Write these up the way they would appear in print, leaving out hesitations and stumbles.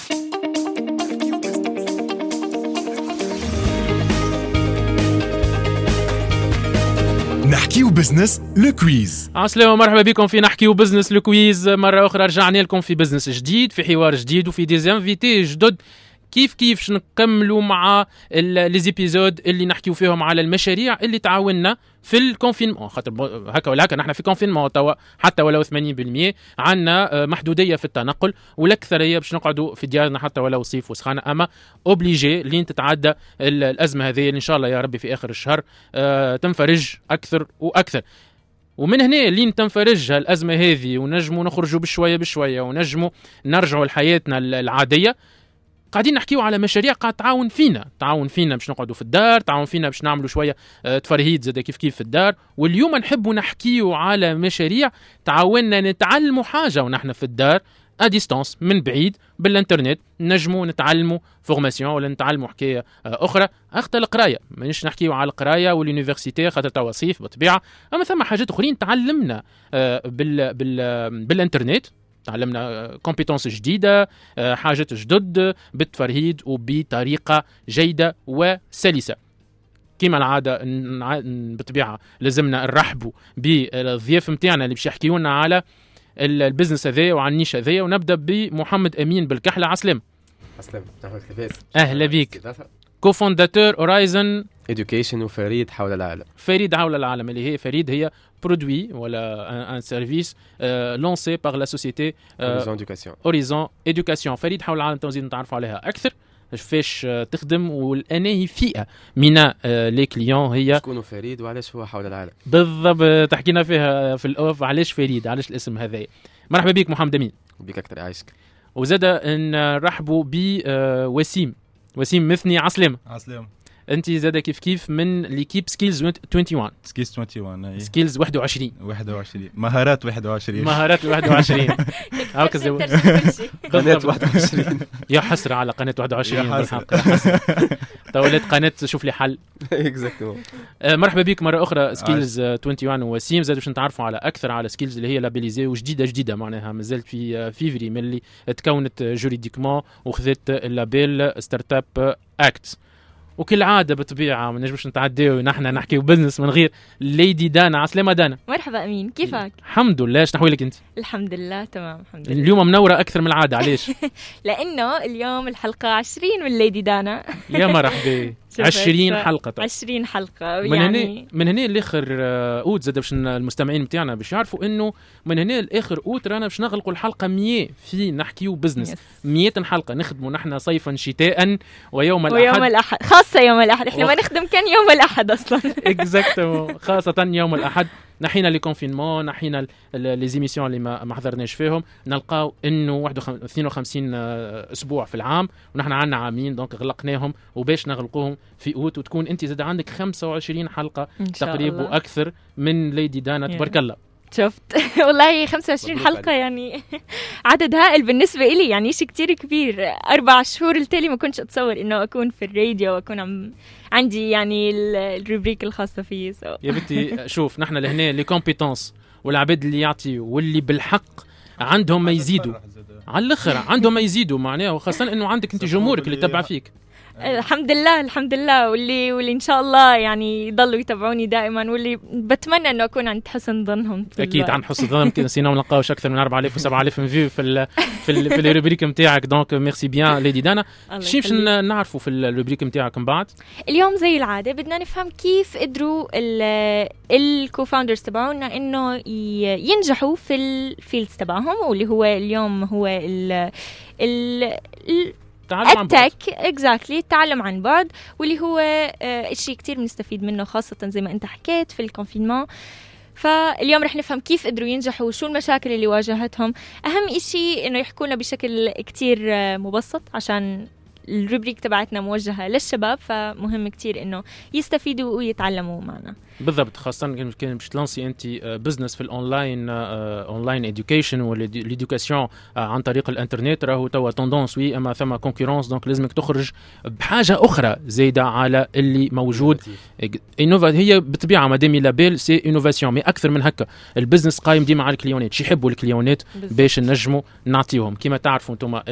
نحكيو بزنس لو كويز. عسلامة، مرحبا بكم في نحكيو بزنس لو كويز. مرة أخرى رجعنا لكم في بزنس جديد، في حوار جديد وفي ديزانفيتي جدد. كيف نكملوا مع ليزيبيزود اللي نحكيو فيهم على المشاريع اللي تعاوننا في الكونفينمون. خاطر هكا ولا هكا نحن في كونفينمون توا، حتى ولو 80% عندنا محدوديه في التنقل، والاكثريه باش نقعدوا في ديارنا حتى ولو صيف وسخانه، اما اوبليجي لين تتعدى الازمه هذه اللي ان شاء الله يا ربي في اخر الشهر تنفرج اكثر واكثر. ومن هنا لين تنفرج الازمه هذه ونجموا نخرجوا بشويه ونجموا نرجعوا لحياتنا العاديه، قاعدين نحكيو على مشاريع قاعد تعاون فينا باش نقعدوا في الدار، تعاون فينا باش نعملوا شويه تفرهيد زاد كيف في الدار. واليوم نحبوا نحكيو على مشاريع تعاوننا نتعلموا حاجه ونحن في الدار اديستانس من بعيد بالانترنت، نجموا نتعلموا فورماسيون ولا نتعلموا حكايه اخرى اخت القرايه. مانيش نحكيو على القرايه واليونيفرسيتي خاطر توا صيف بالطبيعه، اما ثم حاجات اخرين تعلمنا بالانترنت، تعلمنا كومبيتونس جديدة، حاجات جدد بالتفرهيد وبطريقة جيدة وسلسة. كما العادة بالطبيعة لازمنا نرحبوا بالضياف متاعنا اللي باش يحكيونا على البزنس هذا وعن النيش هذا، ونبدأ بمحمد أمين بالكحلة. عسلام. أهلا بيك. كوفونداتور أورايزن Education وفريد حول العالم. فريد حول العالم اللي هي فريد هي برودوي ولا ان سيرفيس لونسي باغ لا سوسيتي اوريزون ادوكاسيون. فريد حول العالم تنزيد نتعرفوا عليها اكثر، كيفاش تخدم والانهي فئه من لي كليون هي شكون فريد وعلاش هو حول العالم بالضبط. تحكينا فيها في الاوف علاش فريد، علاش الاسم هذا. مرحبا بك محمد امين. بك اكثر، عايشك. وزاد نرحبوا بوسيم مثني. عسلام. انت زاد كيف من ليكيب سكيلز 21. سكيلز 21 مهارات 21 هاك قناة 21 يا حسرة على قناة 21 بالحق. طولت قناة شوف لي حل. مرحبا بك مرة أخرى سكيلز 21 وسيم. زاد باش نتعرفوا على أكثر على سكيلز اللي هي لابيليزي وجديدة معناها مازالت في فيفري من اللي تكونت جوريديكمون وخذت اللابيل ستارت اب اكت. وكل عادة بالطبيعة ما نجمش نتعديو نحن نحكي بزنس من غير ليدي دانا. عسلامة دانا. مرحبا أمين، كيفك؟ الحمد لله. شنو أحوالك أنت؟ الحمد لله تمام الحمد لله. اليوم منورة أكثر من العادة، علاش؟ لأنه اليوم الحلقة 20 من ليدي دانا. يا مرحبا. 20 حلقة. 20 حلقة من هنا الآخر أوت زاد باش المستمعين متاعنا باش يعرفوا إنه من هنا الآخر أوت رانا باش نغلقوا الحلقة 100 في نحكيو بزنس. 100 حلقة نخدموا نحن صيفا شتاء ويوم الأحد. خاصة يوم الأحد، إحنا ما نخدم كان يوم الأحد أصلا. إكزاكتو، خاصة يوم الأحد. نحينا لي كونفينمون، نحينا لي زيميسيون اللي ما حضرناش فيهم، نلقاو انه 52 اسبوع في العام ونحن عندنا عامين دونك غلقناهم وباش نغلقوهم في اوت، وتكون انت زاد عندك 25 حلقة تقريبا واكثر من ليدي دانا. تبارك الله. شفت والله 25 حلقة يعني عدد هائل بالنسبة إلي، يعني شيء كتير كبير. 4 شهور التالي ما كنتش أتصور إنه أكون في الراديو وأكون عندي يعني الروبريك الخاصة فيه. يا بنتي شوف نحن لهنا لي كومبيتونس والعباد اللي يعطيوا واللي بالحق عندهم ما يزيدوا على الآخر، عندهم ما يزيدوا معناه، وخاصة إنه عندك أنت جمهورك اللي تبع فيك. الحمد لله واللي ان شاء الله يعني يضلوا يتابعوني دائما، واللي بتمنى انه اكون عند حسن ظنهم. اكيد عند حسن ظنهم. نسينا نلقاوش اكثر من 4000 و7000 فيو في الروبريك نتاعك. دونك ميرسي بيان ليدي دانا. شنو باش نعرفوا في الروبريك نتاعك من بعد؟ اليوم زي العاده بدنا نفهم كيف قدروا الكوفاوندرز تبعونا انه ينجحوا في الفيلدز تبعهم، واللي هو اليوم هو التك اكزاكتلي التعلم عن بعد، واللي هو شيء كتير بنستفيد منه خاصة زي ما انت حكيت في الكونفينمون. فاليوم رح نفهم كيف قدروا ينجحوا وشو المشاكل اللي واجهتهم. أهم إشي إنه يحكوا لنا بشكل كتير مبسط، عشان الروبريك تبعتنا موجهة للشباب، فمهم كتير إنه يستفيدوا ويتعلموا معنا. بالضبط، خاصة كان باش تلانسي أنت بزنس في الأونلاين أونلاين إديوكيشن ولا ليدوكاسيون عن طريق الإنترنت، راهو توا توندونس وي، أما ثم كونكورونس، دونك لازمك تخرج بحاجة أخرى زايدة على اللي موجود. هي بالطبيعة مادامي لابيل سي إنوفاسيون، مي أكثر من هكا البزنس قايم ديما على الكليونات، شي يحبوا الكليونات باش نجموا نعطيهم. كما تعرفوا انتم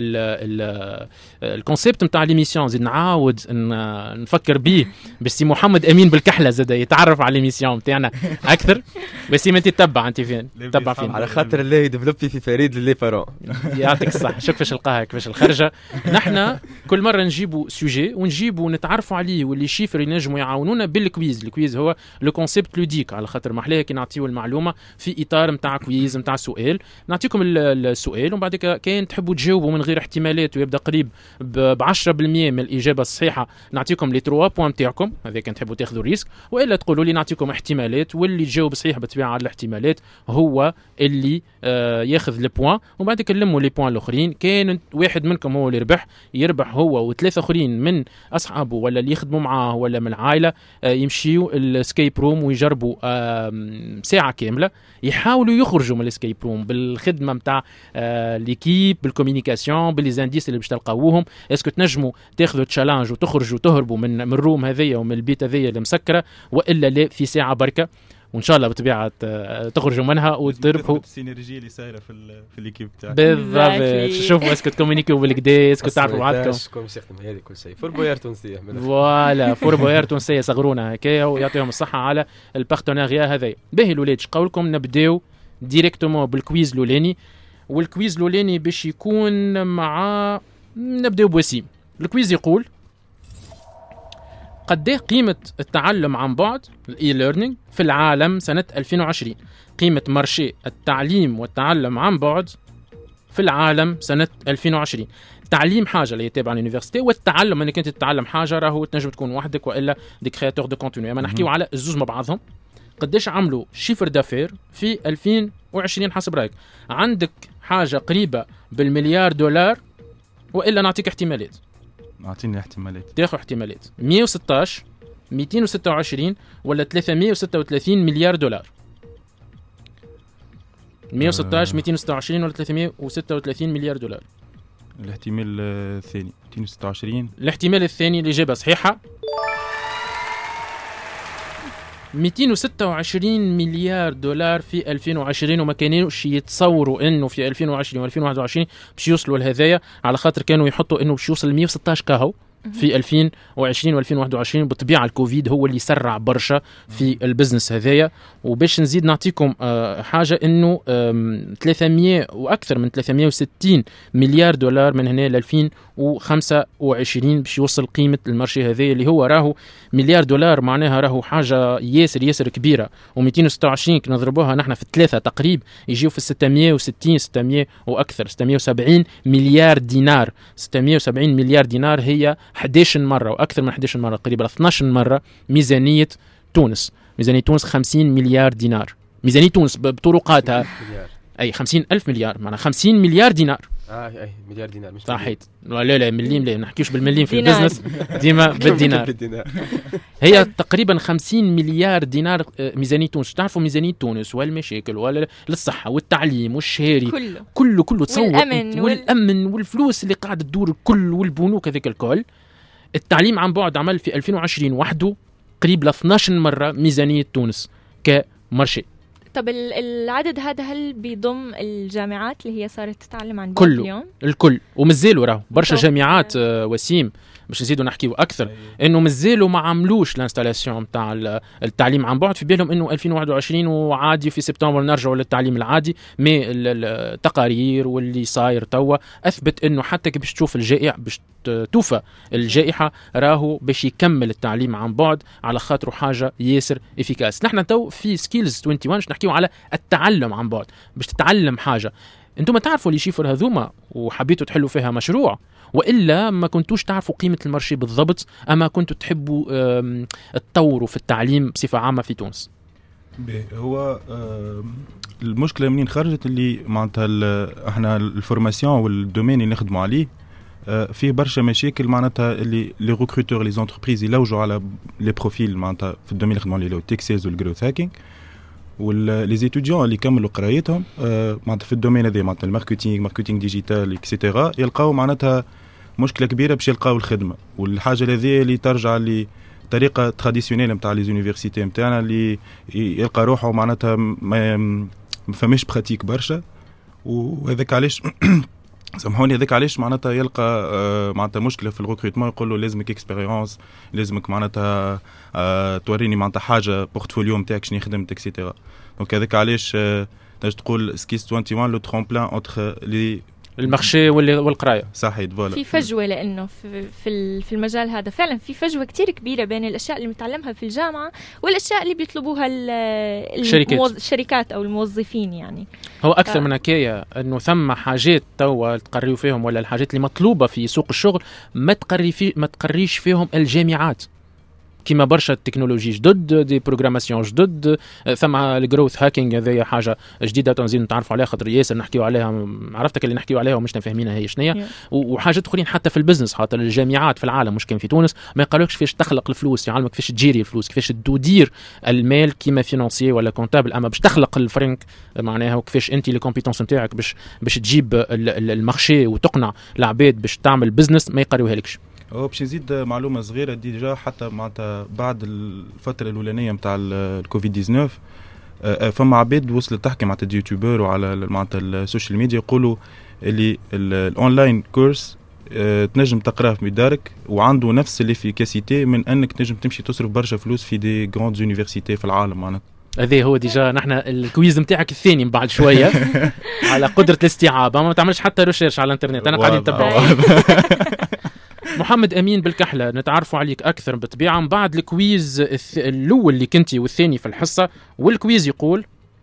الكونسيبت نتاع ليميسيون زيد نعاود نفكر به باش سي محمد امين بالكحله زاد يتعرف على ليميسيون نتاعنا اكثر، بس انت تتبع انت فين تتبع فين على خاطر اللي يديفلوبي في فريد اللي بارون. يعطيك الصح. شوف كيفاش نلقاها كيفاش الخرجه. نحن كل مره نجيبوا سوجي ونجيبوا نتعرفوا عليه واللي شيفر ينجموا يعاونونا بالكويز. الكويز هو لو كونسيبت لوديك، على خاطر محلاه كي نعطيو المعلومه في اطار نتاع كويز نتاع سؤال. نعطيكم السؤال ومن بعد كاين تحبوا تجاوبوا من غير احتمالات ويبدا قريب ب 10% من الاجابه الصحيحه، نعطيكم لي 3 بوان نتاعكم، هذا كان تحبوا تاخذوا ريسك، والا تقولوا لي نعطيكم احتمالات واللي يجاوب صحيح بالطبيعه على الاحتمالات هو اللي ياخذ البوان. ومن بعد كلموا لي بوان الاخرين، كان واحد منكم هو اللي يربح هو وثلاثه اخرين من اصحابه ولا اللي يخدموا معاه ولا من العائله، يمشيوا السكيب روم ويجربوا ساعه كامله، يحاولوا يخرجوا من السكيب روم بالخدمه نتاع ليكيب، بالكوميونيكاسيون، بالليزانديس اللي باش تلقاوهم. اسكو تنجموا تاخذوا تشالنج وتخرجوا تهربوا من الروم هذيا ومن البيت هذيا المسكره، والا لا في ساعه بركه، وان شاء الله بالطبيعه تخرجوا منها وتربحوا. السينرجيه اللي صايره في ليكيب تاعك بالضبط. شوفوا اسكو تكومونيكيو بالكدا، اسكو تعرفوا بعضكم شكون يستخدم هذه كل شيء. فور بوير تونسيه فوالا، فور بوير تونسيه صغرونا هكايا ويعطيهم الصحه على البارتنيريا هذايا. باهي الولاد، قولكم نبداو ديريكتومون بالكويز الاولاني. والكويز الاولاني باش يكون مع نبداو بوسيم. الكويز يقول: قد ايه قيمة التعلم عن بعد الاي ليرنينج في العالم سنة 2020؟ قيمة مارشي التعليم والتعلم عن بعد في العالم سنة 2020. التعليم حاجة اللي يتابع اليونيفرسيتي، والتعلم انك انت تتعلم حاجة راهو تنجم تكون وحدك والا دي كرياتور دو كونتوني. اما نحكيو على الزوز مع بعضهم. قديش عملوا شيفر دافير في 2020 حسب رايك؟ عندك حاجة قريبة بالمليار دولار والا نعطيك احتمالات؟ اعطيني احتمالات. تاخذ احتمالات: 116 226 ولا 336 مليار دولار. 116 226 ولا 336 مليار دولار. الاحتمال الثاني 226. الاحتمال الثاني الإجابة صحيحة. 226 مليار دولار في 2020، وما كانوش يتصوروا انه في 2020 و2021 باش يوصلوا لهذايا، على خاطر كانوا يحطوا انه باش يوصل 116 كاهو في 2020 و2021. بالطبيعه الكوفيد هو اللي سرع برشا في البزنس هذايا. وباش نزيد نعطيكم حاجه انه 300 واكثر من 360 مليار دولار من هنا ل 2025 باش يوصل قيمه المارشي هذايا، اللي هو راهو مليار دولار، معناها راهو حاجه ياسر كبيره. و226 كي نضربوها نحن في ثلاثه تقريب يجيو في 660 600 واكثر 670 مليار دينار. 670 مليار دينار هي 11 مره واكثر من 11 مره، قريبه 12 مره ميزانيه تونس. ميزانيه تونس 50 مليار دينار. ميزانيه تونس بطرقاتها اي 50,000 مليار، معناها 50 مليار دينار. اي مليار دينار مش صحيت. لا مليم، لا نحكيوش بالمليم في البزنس، ديما بالدينار. هي تقريبا 50 مليار دينار ميزانيه تونس. تعرفوا ميزانيه تونس والمشاكل ولا للصحه والتعليم والشهري كله تصور، والامن والفلوس اللي قاعده تدور الكل والبنوك هذيك الكل. التعليم عن بعد عمل في 2020 وحده قريب ل 12 مره ميزانيه تونس كمارشي. طب العدد هذا هل بيضم الجامعات اللي هي صارت تتعلم عن بعد اليوم؟ الكل. ومازالوا راهو برشا جامعات وسيم باش نزيدوا نحكيو اكثر انه مازالوا ما عملوش الانستالاسيون نتاع التعليم عن بعد، في بالهم انه 2021 وعادي في سبتمبر نرجعوا للتعليم العادي. مي التقارير واللي صاير توا اثبت انه حتى كي باش تشوف الجائحه باش توفى الجائحه راهو باش يكمل التعليم عن بعد، على خاطر حاجه ياسر افيكاس. نحن تو في سكيلز 21 نحكيو على التعلم عن بعد، باش تتعلم حاجه. انتم تعرفوا اللي شيفر هذوما وحبيتوا تحلوا فيها مشروع، وإلا ما كنتوش تعرفوا قيمة المارشي بالضبط، أما كنتوا تحبوا تطوروا في التعليم بصفة عامة في تونس. هو المشكلة منين خرجت اللي معناتها احنا الفورماسيون والدومين اللي نخدموا عليه فيه برشا مشاكل معناتها اللي لي ريكروتور لي زونتربريز يلوجوا على لي بروفيل معناتها في الدومين اللي يخدموا عليه تيك سيلز والجروث هاكينغ، ولي زيتوديون اللي كملوا قرايتهم معناتها في الدومين هذا معناتها الماركتينغ ديجيتال اكسيتيرا يلقاو معناتها مشكله كبيره باش يلقاو الخدمه. والحاجه هذه اللي ترجع لطريقه تراديسيونيل نتاع لي زونيفرسيتي نتاعنا اللي يلقى روحه معناتها ما فماش براتيك برشا، وهذاك علاش سامحوني هذاك علاش معناتها يلقى معناتها مشكله في الريكروتمون، يقول له لازمك اكسبيريونس، لازمك معناتها توريني معناتها حاجه بورتفوليو نتاعك شنو خدمت اكسيتيرا. دونك هذاك علاش تنجم تقول سكيس 21 لو ترومبلان اونتر لي المارشي والقرايه. صحيح فوالا في فجوه، لانه في المجال هذا فعلا في فجوه كتير كبيره بين الاشياء اللي بنتعلمها في الجامعه والاشياء اللي بيطلبوها الشركات او الموظفين. يعني هو اكثر من حكايه انه ثم حاجات توا تقريوا فيهم، ولا الحاجات اللي مطلوبه في سوق الشغل ما تقريش فيهم الجامعات، كما برشا التكنولوجي جدد، دي بروغراماسيون جدد، ثم الجروث هاكينج هذه حاجه جديده تنزيد نتعرفوا عليها خاطر ياسر نحكيوا عليها، عرفتك اللي نحكيوا عليها ومش فاهمينها هي شنية. وحاجات اخرين حتى في البزنس، خاطر الجامعات في العالم مش كان في تونس ما يقالوكش كيفاش تخلق الفلوس، يعلمك كيفاش تجيري الفلوس، كيفاش تدير المال كيما فينانسيي ولا كونتابل، اما باش تخلق الفرنك معناها وكيفاش انت لي كومبيتونس نتاعك باش تجيب المارشي وتقنع العباد باش تعمل بزنس ما يقريوها لكش. باش نزيد معلومه صغيره ديجا حتى معناتها بعد الفتره الاولانيه نتاع الكوفيد 19 فما عباد وصلت تحكي مع اليوتيوبر وعلى معناتها السوشيال ميديا يقولوا اللي الاونلاين كورس تنجم تقراه في دارك وعنده نفس الافيكاسيتي من انك تنجم تمشي تصرف برشا فلوس في دي غراند يونيفرسيتي في العالم. معناتها هذا هو ديجا نحن الكويز نتاعك الثاني من بعد شويه على قدره الاستيعاب، ما تعملش حتى ريسيرش على الانترنت، انا قاعد نتبع. محمد أمين بالكحلة، نتعرفوا عليك أكثر بطبيعة من بعد الكويز الأول اللي كنتي والثاني في الحصة. والكويز يقول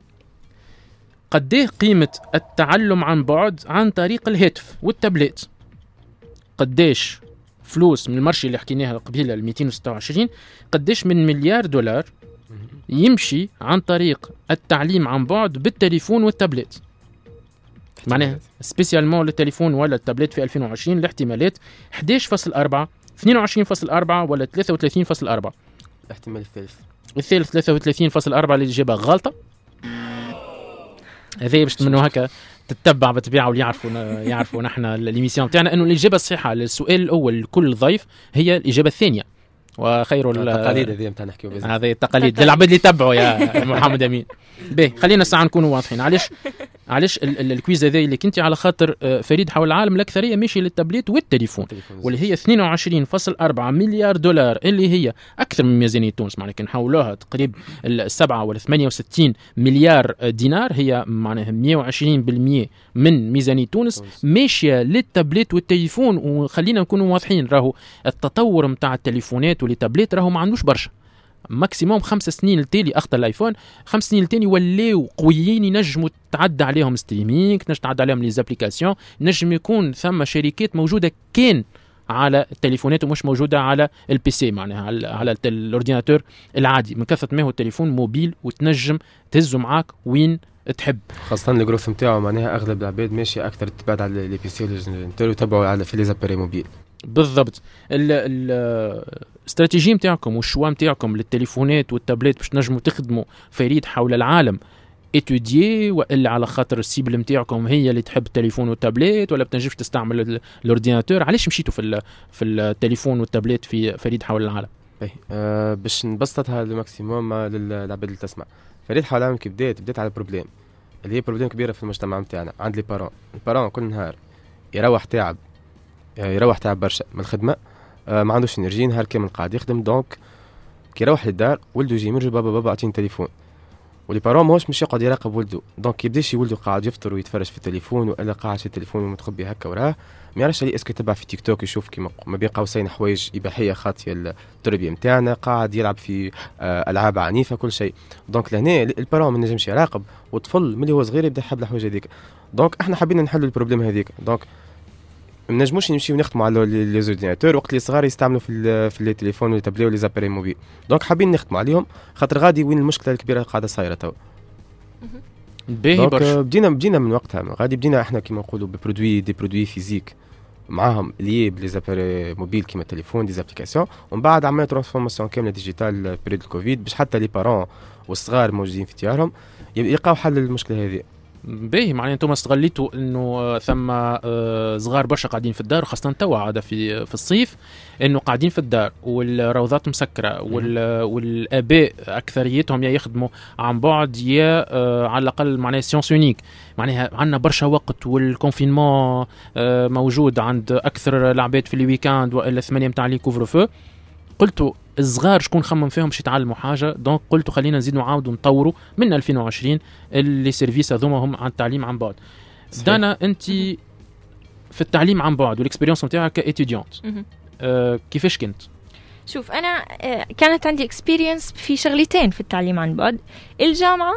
قديه قيمة التعلم عن بعد عن طريق الهاتف والتابلت؟ قديش فلوس من المرشي اللي حكيناها قبيلة 226 قديش من مليار دولار يمشي عن طريق التعليم عن بعد بالتليفون والتابلت؟ معناها سبيسيالمون للتليفون ولا التابلت في 2020 الاحتمالات 11.4 22.4 ولا 33.4. احتمال الثالث 33.4 اللي جابها غلطة. هذا باش منه هكا تتبع بطبيعة واللي يعرفوا نحن الإميسيون بتاعنا انه الإجابة الصحيحة للسؤال الأول لكل ضيف هي الإجابة الثانية. وخير التقاليد هذه نتاع نحكيو بها، هذه التقاليد للعباد اللي يتبعوا يا محمد امين. باهي خلينا ساعه نكونوا واضحين. علاش الكويز هذا اللي كنتي على خاطر فريد حول العالم الاكثريه ماشي للتابلت والتليفون واللي هي 22.4 مليار دولار اللي هي اكثر من ميزانيه تونس. معناها نحولوها تقريبا 7 ولا 68 مليار دينار، هي معناها 120% من ميزانيه تونس ماشيه للتابلت والتليفون. وخلينا نكونوا واضحين، راهو التطور نتاع التليفونات والتابلت راهو ما عندوش برشا، ماكسيموم 5 سنين التالي اخطر الايفون 5 سنين التالي ولاو قويين، ينجموا تعدى عليهم ستريمينغ، نجم تعدى عليهم لي زابليكاسيون، نجم يكون ثم شركات موجوده كان على التليفونات ومش موجوده على البي سي، معناها على الاورديناتور العادي، من كثره ما هو التليفون موبيل وتنجم تهزه معاك وين تحب. خاصه الجروث نتاعو معناها اغلب العباد ماشي اكثر تبعد على لي بي سي والجنراتور وتبعوا على في لي زاباري موبيل. بالضبط. الاستراتيجيه نتاعكم والشوا نتاعكم للتليفونات والتابلت باش نجموا تخدموا فريد حول العالم اتوديي، والا على خاطر السيبل نتاعكم هي اللي تحب التليفون والتابلت، ولا بتنجمش تستعمل الاورديناتور؟ علاش مشيتوا في التليفون والتابلت في فريد حول العالم؟ باش نبسطها للماكسيموم للعباد اللي تسمع. فريد حول العالم كي بدات على بروبليم اللي هي بروبليم كبيره في المجتمع نتاعنا عند لي بارون كل نهار يروح تعب برشا من الخدمه، ما عندوش انرجي، نهار كامل قاعد يخدم، دونك كي يروح للدار ولده يجي يرجع بابا اعطيني تليفون، ولي بارون ماهوش مش يقعد يراقب ولده، دونك يبداش ولده قاعد يفطر ويتفرج في التليفون والا قاعد في التليفون ومتخبي هكا وراه، ما يعرفش عليه اسكو يتبع في تيك توك يشوف كيما ما بين قوسين حوايج اباحيه خاطيه التربيه نتاعنا، قاعد يلعب في العاب عنيفه كل شيء، دونك لهنا البارون ما نجمش يراقب، والطفل ملي هو صغير يبدا يحب الحوايج هذيك، دونك احنا حابين نحلوا البروبليم هذيك، دونك ما نجموش نمشيو نخدموا على لي زورديناتور وقت اللي صغار يستعملوا في لي تليفون ولا تابلي ولا زاباري موبيل، دونك حابين نخدموا عليهم خاطر غادي وين المشكله الكبيره قاعده صايره تو. باهي برشا. بدينا من وقتها، غادي بدينا احنا كيما نقولوا دي برودوي فيزيك، معاهم لي بلي زاباري موبيل كيما التليفون دي زابليكاسيون، ومن بعد عملنا ترانسفورماسيون كامله ديجيتال بريد الكوفيد باش حتى لي بارون والصغار موجودين في ديارهم يلقاو حل للمشكله هذه. باهي معناها انتم استغليتوا انه ثم صغار برشا قاعدين في الدار، وخاصه توا عاده في الصيف انه قاعدين في الدار والروضات مسكره والاباء اكثريتهم يا يخدموا عن بعد يا على الاقل معناها سيونس يونيك، معناها عندنا برشا وقت والكونفينمون موجود عند اكثر العباد في الويكاند والا 8 نتاع لي كوفر فو. قلتوا الصغار شكون خمم فيهم باش يتعلموا حاجه، دونك قلتوا خلينا نزيدوا نعاودوا نطوروا من 2020 اللي سيرفيس هذوما هم عن التعليم عن بعد. دانا انت في التعليم عن بعد والاكسبيرينس نتاعك كايتيديونت كيفاش كنت؟ شوف انا كانت عندي اكسبيرينس في شغلتين في التعليم عن بعد، الجامعه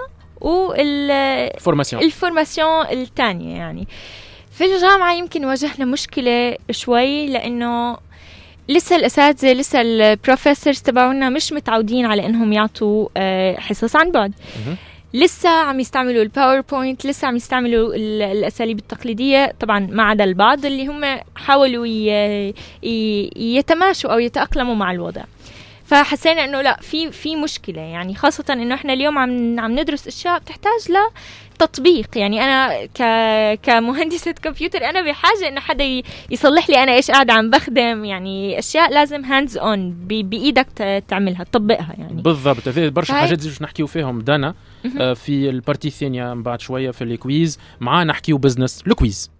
والفورماسيون الثانيه. يعني في الجامعه يمكن واجهنا مشكله شوي لانه لسه الاساتذه لسه البروفيسورز تبعونا مش متعودين على انهم يعطوا حصص عن بعد، لسه عم يستعملوا الباوربوينت، لسه عم يستعملوا الاساليب التقليديه، طبعا ما عدا البعض اللي هم حاولوا يتماشوا او يتاقلموا مع الوضع. فحسينا انه لا في مشكله، يعني خاصه انه احنا اليوم عم ندرس اشياء بتحتاج لتطبيق. يعني انا كمهندسه كمبيوتر انا بحاجه انه حدا يصلح لي انا ايش قاعده عم بخدم، يعني اشياء لازم هاندز اون بايدك تعملها تطبقها. يعني بالضبط هذه برشا حاجات باش نحكيو فيهم دانا في البارتي الثانيه من بعد شويه في الكويز. معانا نحكيو بزنس الكويز.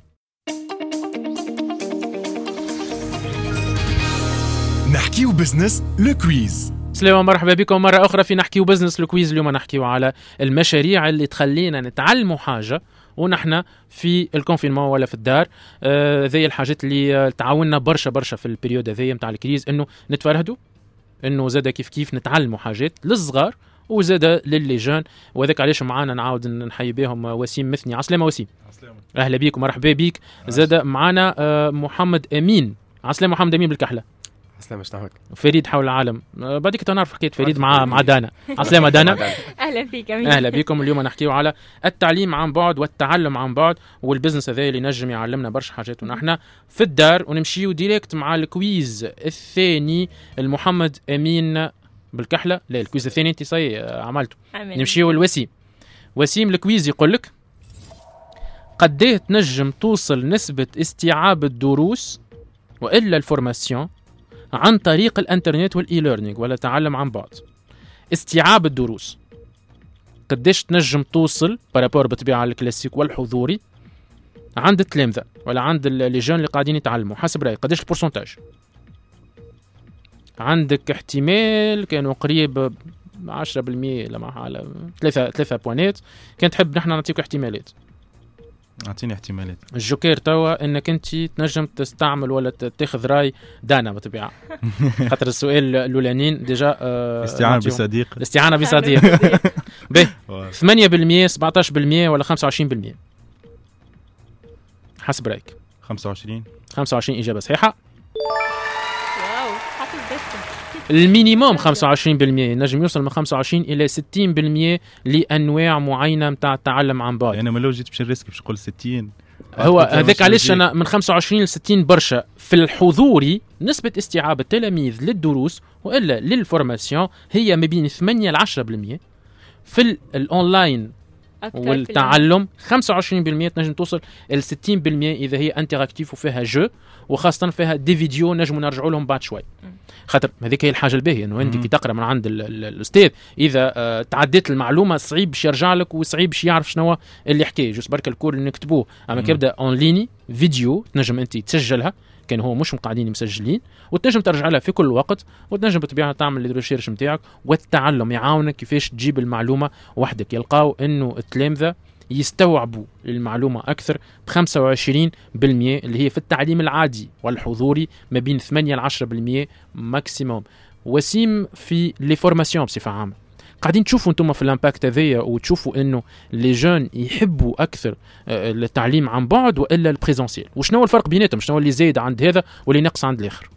نحكيو بزنس الكويز. سلام مرحبا بكم مرة أخرى في نحكيو بزنس الكويز. اليوم نحكيو على المشاريع اللي تخلينا نتعلموا حاجة ونحن في الكونفينمون ولا في الدار. ذي الحاجات اللي تعاوننا برشا في البريود هذي متاع الكريز، إنه نتفرهدوا، إنه زادا كيف نتعلموا حاجات للصغار وزادا للجان. وذاك علاش معانا نعاود نحيي بهم وسيم مثني. عسلامة وسيم. عسلامة. أهلا بيك ومرحبا بيك. زادا معانا محمد أمين. عسلامة محمد أمين بالكحلة. عسلامة شنوك؟ فريد حول العالم. بعدك تنعرف حكاية فريد مع دانا. عسلامة دانا. أهلا فيك أمين. أهلا بكم. اليوم نحكيو على التعليم عن بعد والتعلم عن بعد والبزنس هذا اللي نجم يعلمنا برشا حاجات ونحن في الدار. ونمشيو ديريكت مع الكويز الثاني المحمد أمين بالكحلة. لا الكويز الثاني انت عملته. نمشيو الوسيم. وسيم الكويز يقول لك قديه تنجم توصل نسبة استيعاب الدروس وإلا الفورماسيون عن طريق الانترنت والاي ليرنينج ولا تعلم عن بعد. استيعاب الدروس قديش تنجم توصل بارابور بطبيعة الكلاسيك والحضوري عند التلامذة ولا عند اللجان اللي قاعدين يتعلموا؟ حسب رأيك قديش البورسنتاج؟ عندك احتمال كانوا قريب 10% لما على 3 بوانات. كان تحب نحن نعطيك احتمالات؟ اعطيني احتمالات. الجوكير توا انك انت تنجم تستعمل ولا تاخذ راي دانا بطبيعه. خاطر السؤال الاولانيين ديجا استعانه بصديق. الاستعانه بصديق. به 8% 17% ولا 25%؟ حسب رايك. 25 اجابه صحيحه. واو حافظ بس. المينيموم 25%، نجم يوصل من 25 إلى 60% لأنواع معينة متاع التعلم عن بعد. أنا ما لو جيت باش نرسك باش نقول 60. هو هذاك علاش أنا من 25 ل 60 برشا. في الحضوري نسبة استيعاب التلاميذ للدروس وإلا للفورماسيون هي ما بين 8 ل 10%. في الأونلاين والتعلم 25% تنجم توصل ال 60% إذا هي انتراكتيف وفيها جو، وخاصة فيها دي فيديو نجم نرجعوا لهم بعد شوي. خاطر هذيك هي الحاجة الباهية إنه أنت كي تقرأ من عند الأستاذ إذا تعديت المعلومة صعيب باش يرجع لك وصعيب باش يعرف شنو اللي حكي. جوست برك الكور اللي نكتبوه أما كيبدأ أونليني فيديو تنجم أنت تسجلها كان هو مش مقعدين مسجلين وتنجم ترجع لها في كل وقت، وتنجم بطبيعة تعمل الريسيرش نتاعك والتعلم يعاونك كيفاش تجيب المعلومة وحدك. يلقاو إنه التلامذة يستوعبوا المعلومة أكثر ب 25% اللي هي في التعليم العادي والحضوري ما بين 8 ل 10% ماكسيموم. وسيم في لي فورماسيون بصفة عامة قاعدين تشوفوا انتم في الامباكت هذيا وتشوفوا انه لي جون يحبوا اكثر التعليم عن بعد والا البريزونسيال، وشنو الفرق بيناتهم؟ شنو اللي زايد عند هذا واللي نقص عند الاخر؟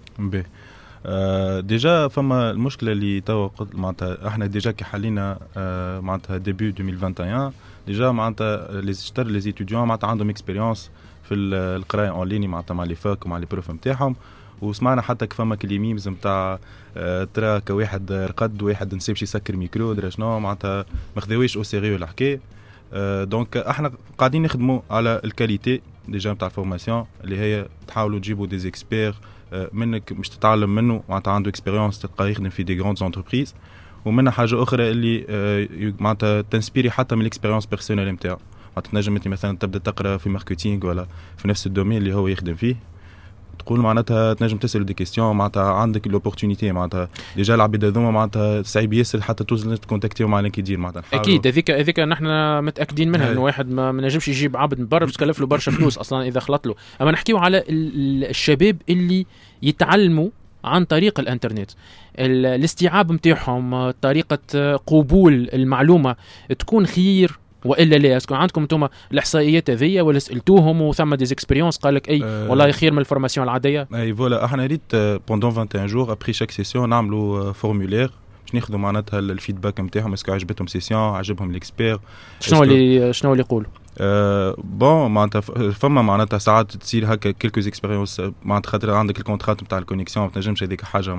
ديجا فما المشكله اللي توا معناتها احنا ديجا كي حلينا معناتها ديبي 2021 ديجا معناتها لي ستار لي ستوديون معناتها عندهم اكسبيريونس في القرايه اون ليني مع لي فاك ومع لي بروف نتاعهم. وسمعنا حتى فما كليميمز نتاع ترى كواحد رقد واحد نسيبش يسكر ميكرو درا شنو معناتها ما خذويش او سيريو الحكايه. دونك احنا قاعدين نخدموا على الكاليتي ديجا نتاع الفورماسيون اللي هي تحاولوا تجيبوا دي اكسبير منك مش تتعلم منه معناتها عنده اكسبيريونس تلقاه يخدم في دي غراند انتربريز. ومنها حاجه اخرى اللي معناتها تنسبيري حتى من الاكسبيريونس بيرسونيل نتاعو. معناتها تنجم انت مثلا تبدا تقرا في ماركتينغ ولا في نفس الدومين اللي هو يخدم فيه تقول معناتها تنجم تسال دي كيستيون معناتها عندك لوبورتونيتي معناتها ديجا العباد هذوما معناتها صعيب ياسر حتى توصل تكونتاكتيو مع لينكدين معناتها اكيد هذيك نحن متاكدين منها انه واحد ما نجمش يجيب عبد من برا باش تكلف له برشا فلوس اصلا اذا خلط له. اما نحكيو على الشباب اللي يتعلموا عن طريق الانترنت الاستيعاب نتاعهم طريقه قبول المعلومه تكون خير والا لا. اسكو عندكم انتم الاحصائيات هذيا ولا سالتوهم وثم دي اكسبيريونس قال لك اي والله خير من الفورماسيون العاديه؟ اي فوالا احنا ريت بوندون 21 جور ابري شاك سيسيون نعملوا فورمولير باش ناخذوا معناتها الفيدباك نتاعهم اسكو عجبتهم سيسيون عجبهم الاكسبير شنو اللي يقولوا. بون معناتها فما معناتها ساعات تصير هكا كيلكوز اكسبيريونس معناتها خاطر عندك الكونترات نتاع الكونيكسيون ما تنجمش هذيك حاجه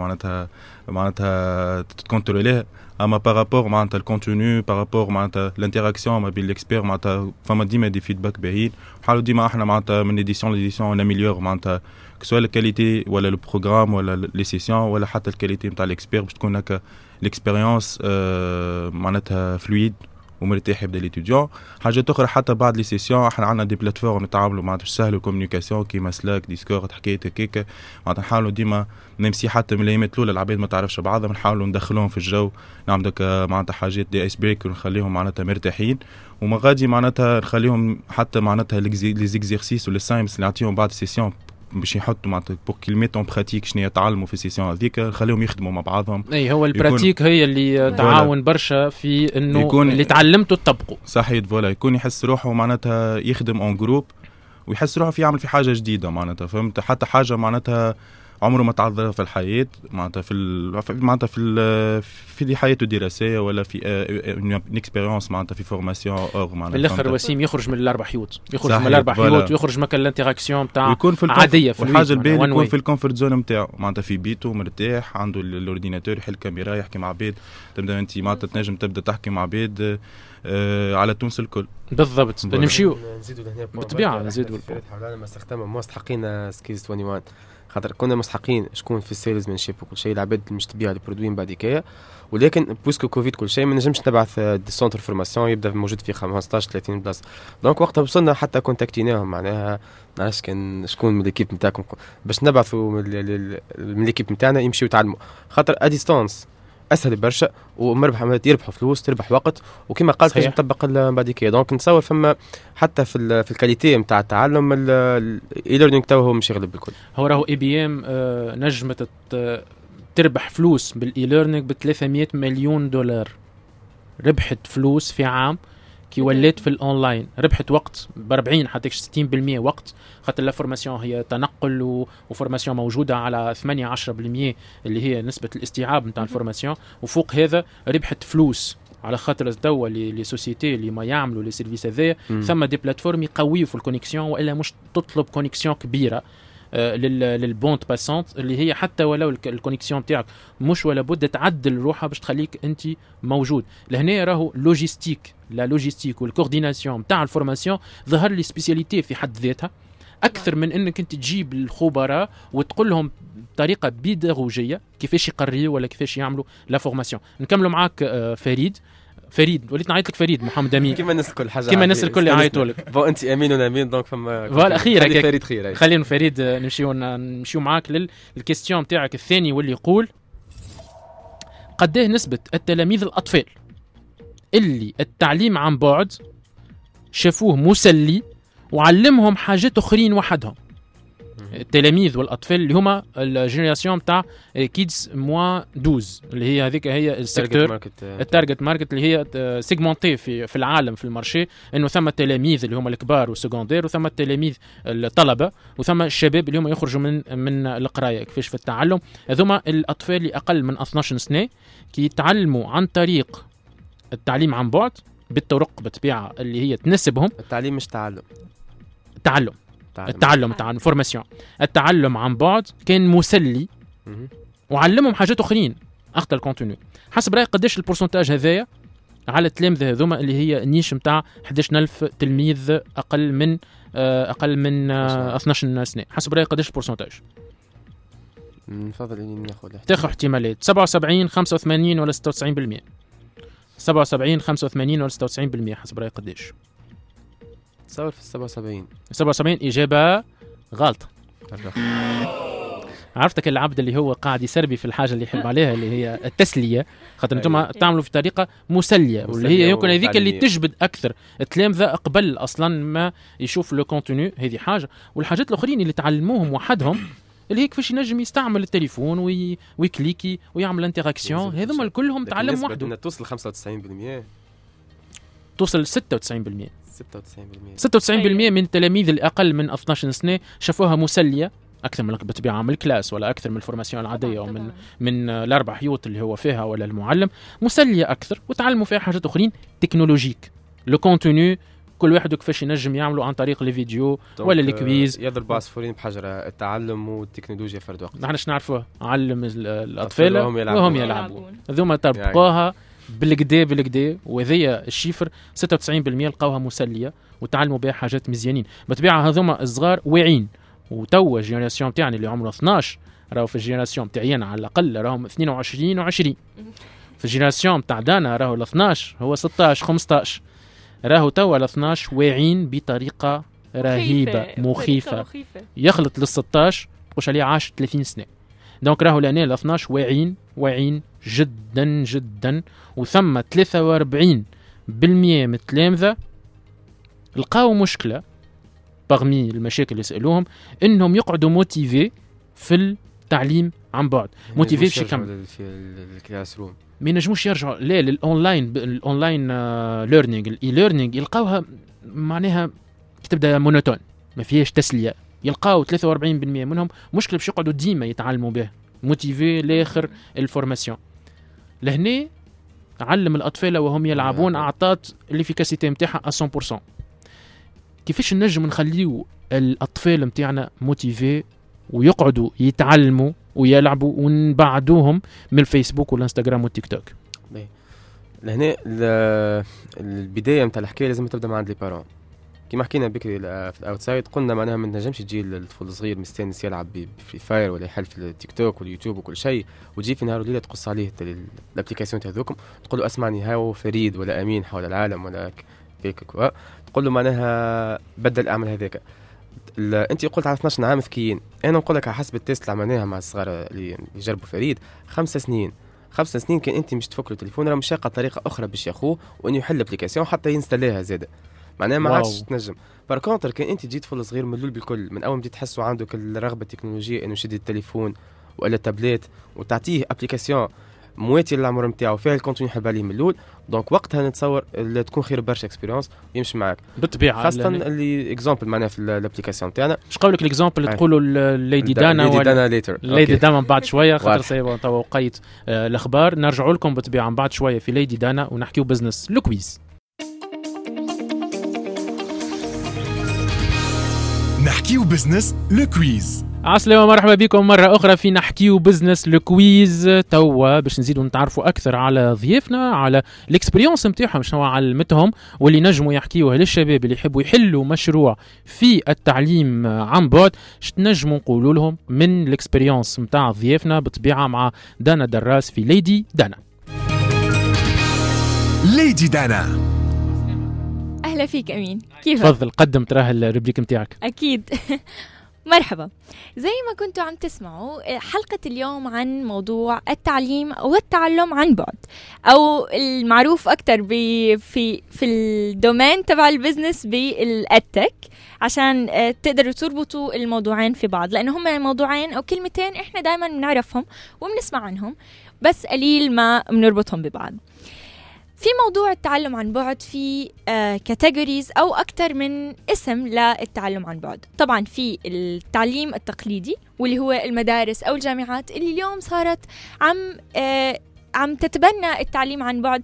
معناتها تكونتروليها. اما بارابور معناتها الكونتوني بارابور معناتها الانتراكسيون ما بين الاكسبير معناتها فما ديما دي فيدباك باهيين. حاولوا ديما احنا معناتها من ايديسيون لإيديسيون ناميليور معناتها سواء الكاليتي ولا لو بروغرام ولا لي سيسيون ولا حتى الكاليتي نتاع الاكسبير باش تكون هكا الاكسبيريونس معناتها فلويد ومرتاح يبدا ليتوديون. حاجه اخرى حتى بعد لي سيسيون احنا عندنا دي بلاتفورم نتعاملوا معناتها باش نسهلوا الكومونيكاسيون كيما سلاك ديسكورد حكايات هكاك معناتها نحاولوا ديما نمسي حتى من الايامات الاولى العباد ما تعرفش بعضها نحاولوا ندخلوهم في الجو نعملوا معناتها حاجات دي ايس بريك ونخليهم معناتها مرتاحين. وما غادي معناتها نخليهم حتى معناتها لي زيكزيرسيس ولا سايمس اللي نعطيهم بعد السيسيون باش يحطوا معناتها بور كلمات اون براتيك شنو يتعلموا في السيسيون هذيك نخليهم يخدموا مع بعضهم. اي هو البراتيك هي اللي تعاون برشا في انه اللي تعلمته تطبقه. صحيح فوالا يكون يحس روحه معناتها يخدم اون جروب ويحس روحه في يعمل في حاجه جديده معناتها فهمت حتى حاجه معناتها عمره ما تعرض في الحياه معناتها في حياته الدراسيه ولا في اون اكسبيريونس معناتها في فورماسيون اور معناتها في الاخر وسيم يخرج من الاربع حيوت ويخرج من الانتراكسيون نتاع يكون في عاديه في الحاجه الباهيه يكون في الكومفورت زون نتاعو معناتها في بيته مرتاح عنده الاورديناتور يحل كاميرا يحكي مع عباد تبدا انت معناتها تنجم تبدا تحكي مع عباد على تونس الكل بالضبط. نمشيو نزيدوا لهنا بالطبيعه نزيدوا حوالينا مستخدمه مستحقين سكيلز 21 خاطر كنا مستحقين شكون في السيلز من شيب وكل شيء العباد مش تبيع البرودوين بعد كده. ولكن بوسكو كوفيد كل شيء ما نجمش نبعث دي سونتر فورماسيون يبدا موجود فيه 15 30 بلاصه. دونك وقتها وصلنا حتى كونتاكتيناهم معناها نعرفش كان شكون من ليكيب نتاعكم باش نبعثوا من ليكيب نتاعنا يمشيوا يتعلموا خاطر اديستانس اسهل برشا ومربح يربحوا فلوس تربح وقت وكما قالت لازم تطبق بعد كده. دونك نتصور فما حتى في الكاليتي نتاع التعلم الاي ليرنينغ تو مش يغلب الكل. هو راهو اي بي ام نجمت تربح فلوس بالاي ليرنينغ ب 300 مليون دولار ربحت فلوس في عام كي ولات في الاونلاين. ربحت وقت ب 40 حتى 60% وقت خاطر لا فورماسيون هي تنقل وفورماسيون موجوده على 8-10% اللي هي نسبه الاستيعاب نتاع الفورماسيون. وفوق هذا ربحت فلوس على خاطر توا لي سوسيتي اللي ما يعملوا لي سيرفيس هذايا ثم دي بلاتفورم يقويوا في الكونيكسيون والا مش تطلب كونيكسيون كبيره للبونت باسونت اللي هي حتى ولو الكونيكسيون تاعك مش ولا بد تعدل روحها باش تخليك انت موجود. لهنا راهو لوجيستيك والكورديناسيون تاع الفورماسيون ظهر لي سبيسياليتي في حد ذاتها اكثر من انك انت تجيب الخبراء وتقول لهم بطريقه بيداغوجيه كيفاش يقريوا ولا كيفاش يعملوا لا فورماسيون. نكملوا معاك فريد وليت نعيط لك فريد محمد امين كيما الناس الكل حاجه كيما الناس الكل يعيطوا لك بون انت امين وانا امين دونك فما الاخير فريد خير. خلينا فريد نمشيو معاك للكيستيون نتاعك الثاني واللي يقول قديه نسبه التلاميذ الاطفال اللي التعليم عن بعد شافوه مسلي وعلمهم حاجات اخرين وحدهم. التلاميذ والاطفال اللي هما الجينيراسيون تاع كيدز موا 12 اللي هي هذيك هي السيكتور التارجت ماركت اللي هي سيجمونتي في العالم في المارشي انه ثم التلاميذ اللي هما الكبار والسكوندير وثم التلاميذ الطلبه وثم الشباب اللي هما يخرجوا من القرايه كيفاش في التعلم. هذوما الاطفال اللي اقل من 12 سنه كي يتعلموا عن طريق التعليم عن بعد بالطرق بطبيعه اللي هي تناسبهم. التعليم مش تعلم التعلم تاع الفورماسيون، التعلم عن بعد كان مسلي وعلمهم حاجات اخرين اخطر الكونتوني. حسب رايك قداش البورسنتاج هذايا على التلامذه هذوما اللي هي النيش نتاع 11000 تلميذ اقل من 12 سنه؟ حسب رايك قداش البورسنتاج؟ نفضل اني تاخذ احتمالات 77 85 ولا 96%. 77 85 ولا 96% حسب رايك قداش؟ تصور في 77 اجابه غلط. عرفتك العبد اللي هو قاعد يسربي في الحاجه اللي يحب عليها اللي هي التسليه، خاطر انتم تعملوا في طريقه مسليه واللي هي يمكن هذيك اللي تجبد اكثر التلامذه قبل اصلا ما يشوف لو كونتوني. هذه حاجه. والحاجات الاخرين اللي تعلموهم وحدهم اللي هي كيفاش ينجم يستعمل التليفون ويكليكي ويعمل انتراكسيون، هذوما كلهم تعلم وحده. توصل 95%، توصل 96%. 96% 96% من التلاميذ الاقل من 12 سنه شافوها مسليه اكثر من بالطبيعه من الكلاس ولا اكثر من الفورماسيون العاديه ومن الاربع حيوط اللي هو فيها ولا المعلم، مسليه اكثر وتعلموا فيها حاجات اخرين تكنولوجيك. لو كونتوني كل واحد كيفاش ينجم يعملوا عن طريق الفيديو ولا الكويز. يضرب عصفورين بحجر، التعلم والتكنولوجيا فرد وقت. نحن نعرفوها علم الاطفال وهم يلعبون. هذوما طبقوها بالكدا وهذيا الشيفر 96% لقاوها مسليه وتعلموا بها حاجات مزيانين. بالطبيعه هذوما الصغار واعين، وتوا الجينيراسيون تاعنا اللي عمره 12 راهو في الجينيراسيون تاعي انا على الاقل راهم 22 و20. في الجينيراسيون تاع دانا راهو ال 12 هو 16 15. راهو توا ال 12 واعين بطريقه رهيبه مخيفه. يخلط لل 16 تقولش عليه عاش 30 سنه. دونك راهو لهنا ال 12 واعين جدا جدا. وثم 43% من التلامذه لقاو مشكله برمي المشاكل اللي يسألوهم انهم يقعدوا موتيفي في التعليم عن بعد. موتيفي باش يكمل في الكلاس روم، ما ينجموش يرجعوا لا للاونلاين ليرنينغ الاي ليرنينغ يلقاوها معناها تبدا مونوتون ما فيهاش تسليه. يلقاو 43% منهم مشكله باش يقعدوا ديما يتعلموا به موتيفي لاخر الفورماسيون. لهنا علم الاطفال وهم يلعبون اعطات الافيكاسيتي نتاعها 100%. كيفاش نجم نخليو الاطفال نتاعنا موتيفي ويقعدوا يتعلموا ويلعبوا ونبعدوهم من الفيسبوك والانستغرام والتيك توك؟ لهنا البدايه نتاع الحكايه لازم تبدا مع عند لي بارون. كيما حكينا بكري في الاوتسايد قلنا معناها ما نجمش تجي الطفل الصغير مستانس يلعب بفري فاير ولا يحل في التيك توك واليوتيوب وكل شيء وتجي في نهار وليله تقص عليه الابليكاسيون تاعكم تقول له اسمعني هاو فريد ولا امين حول العالم ولا كيك تقول له معناها بدل اعمل هذاك. انت قلت على 12 عام ذكيين، انا نقول لك على حسب التيست اللي عملناها مع الصغار اللي يجربوا فريد 5 سنين كان انت مش تفك له التليفون راه مش لاقى طريقه اخرى باش ياخوه وانه يحل الابليكاسيون حتى ينستلاها زاده معناها ما عادش تنجم. باركونتر كان انت جيت طفل صغير ملول بالكل من اول ما تحسوا عنده الرغبه التكنولوجيه انه يشد التليفون ولا التابلت وتعطيه ابليكاسيون مواتي للعمر نتاعو فيها الكونتوني يحب عليه من الاول، دونك وقتها نتصور تكون خير برشا اكسبيريونس يمشي معاك بالطبيعه. خاصه اللي اكزامبل معناها في الابليكاسيون تاعنا. اش قولك الاكزامبل تقولوا ليدي دانا ليدي دانا بعد شويه خاطر سيبوا توا وقيت الاخبار. نرجعوا لكم بالطبيعه بعد شويه في ليدي دانا ونحكيو بزنس لوكويز. نحكيو بزنس لوكويز. عسلامة ومرحبا بكم مرة أخرى في نحكيو بزنس لوكويز. توا باش نزيدوا نتعرفوا أكثر على ضيافنا على الإكسبريونس متاعهم شنو علمتهم واللي نجموا يحكيوها للشباب اللي يحبوا يحلوا مشروع في التعليم عن بعد. نجموا نقولوا لهم من الإكسبريونس متاع ضيافنا بالطبيعة مع دانا دراس في ليدي دانا. ليدي دانا أهلا فيك أمين، كيف؟ تفضل قدم تراه الربريك متاعك. أكيد. مرحبا. زي ما كنتوا عم تسمعوا حلقة اليوم عن موضوع التعليم والتعلم عن بعد أو المعروف أكتر في الدومين تبع البزنس بالأدتك عشان تقدروا تربطوا الموضوعين في بعض لأنه هم موضوعين أو كلمتين إحنا دايما بنعرفهم وبنسمع عنهم بس قليل ما بنربطهم ببعض. في موضوع التعلم عن بعد في كاتيجوريز أو أكتر من اسم للتعلم عن بعد. طبعا في التعليم التقليدي واللي هو المدارس أو الجامعات اللي اليوم صارت عم تتبنى التعليم عن بعد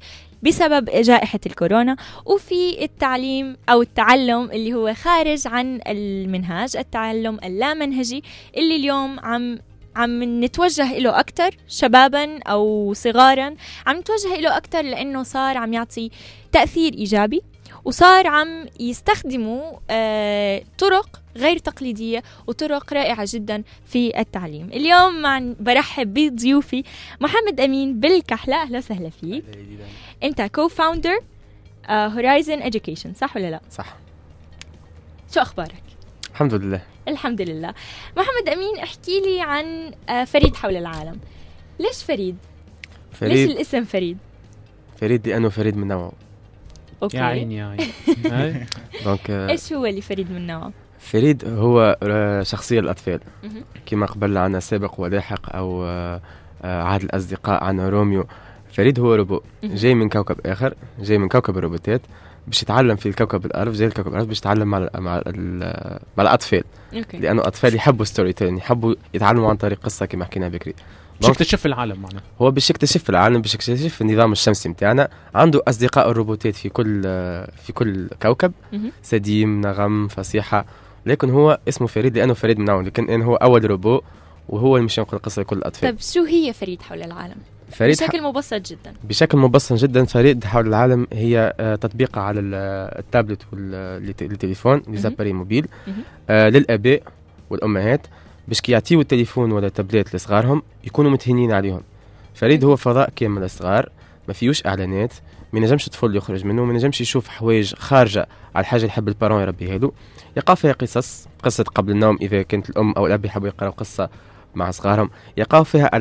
بسبب جائحة الكورونا، وفي التعليم أو التعلم اللي هو خارج عن المنهاج، التعلم اللامنهجي اللي اليوم عم نتوجه له أكتر شبابا أو صغارا، عم نتوجه له أكتر لأنه صار عم يعطي تأثير إيجابي، وصار عم يستخدموا طرق غير تقليدية وطرق رائعة جدا في التعليم. اليوم برحب بضيوفي محمد أمين بالكحلة، أهلا وسهلا فيك. أنت كو-فاوندر هورايزن إديوكيشن، صح ولا لا؟ صح. شو أخبارك؟ الحمد لله. الحمد لله. محمد أمين، احكي لي عن فريد حول العالم. ليش فريد؟ ليش الاسم فريد؟ فريد لأنه فريد من نوعه. أوكي. يا عيني يا عيني. دونك إيش هو اللي فريد من نوعه؟ فريد هو شخصية الأطفال، كما قبل عنا سابق ولاحق أو عهد الأصدقاء عنا روميو. فريد هو روبو جاي من كوكب آخر، جاي من كوكب الروبوتات باش يتعلم في الكوكب الأرض، جاي الكوكب الأرض باش يتعلم مع الأطفال. لأنه أطفال يحبوا ستوري تيلينج، يحبوا يتعلموا عن طريق قصة كما حكينا بكري. باش يكتشف العالم معنا، هو باش يكتشف العالم، باش يكتشف النظام الشمسي متاعنا. عنده أصدقاء الروبوتات في كل كوكب، سديم، نغم، فصيحة، لكن هو اسمه فريد لأنه فريد من نوعه، لكن هو أول روبو وهو اللي مش ينقل القصة لكل الأطفال. طيب شو هي فريد حول العالم؟ بشكل مبسط جدا. بشكل مبسط جدا، فريد حول العالم هي تطبيق على التابلت والتليفون، لزاباري موبيل، للآباء والأمهات، باش كي يعطيوا التليفون ولا التابلت لصغارهم يكونوا متهنين عليهم. فريد هو فضاء كامل للصغار، ما فيهوش إعلانات، ما ينجمش الطفل يخرج منه، ما ينجمش يشوف حوايج خارجة على الحاجة اللي يحب البارون يربيها له. يقع فيها قصة قبل النوم إذا كانت الأم أو الأب يحبوا يقرأوا قصة مع صغارهم. يقع فيها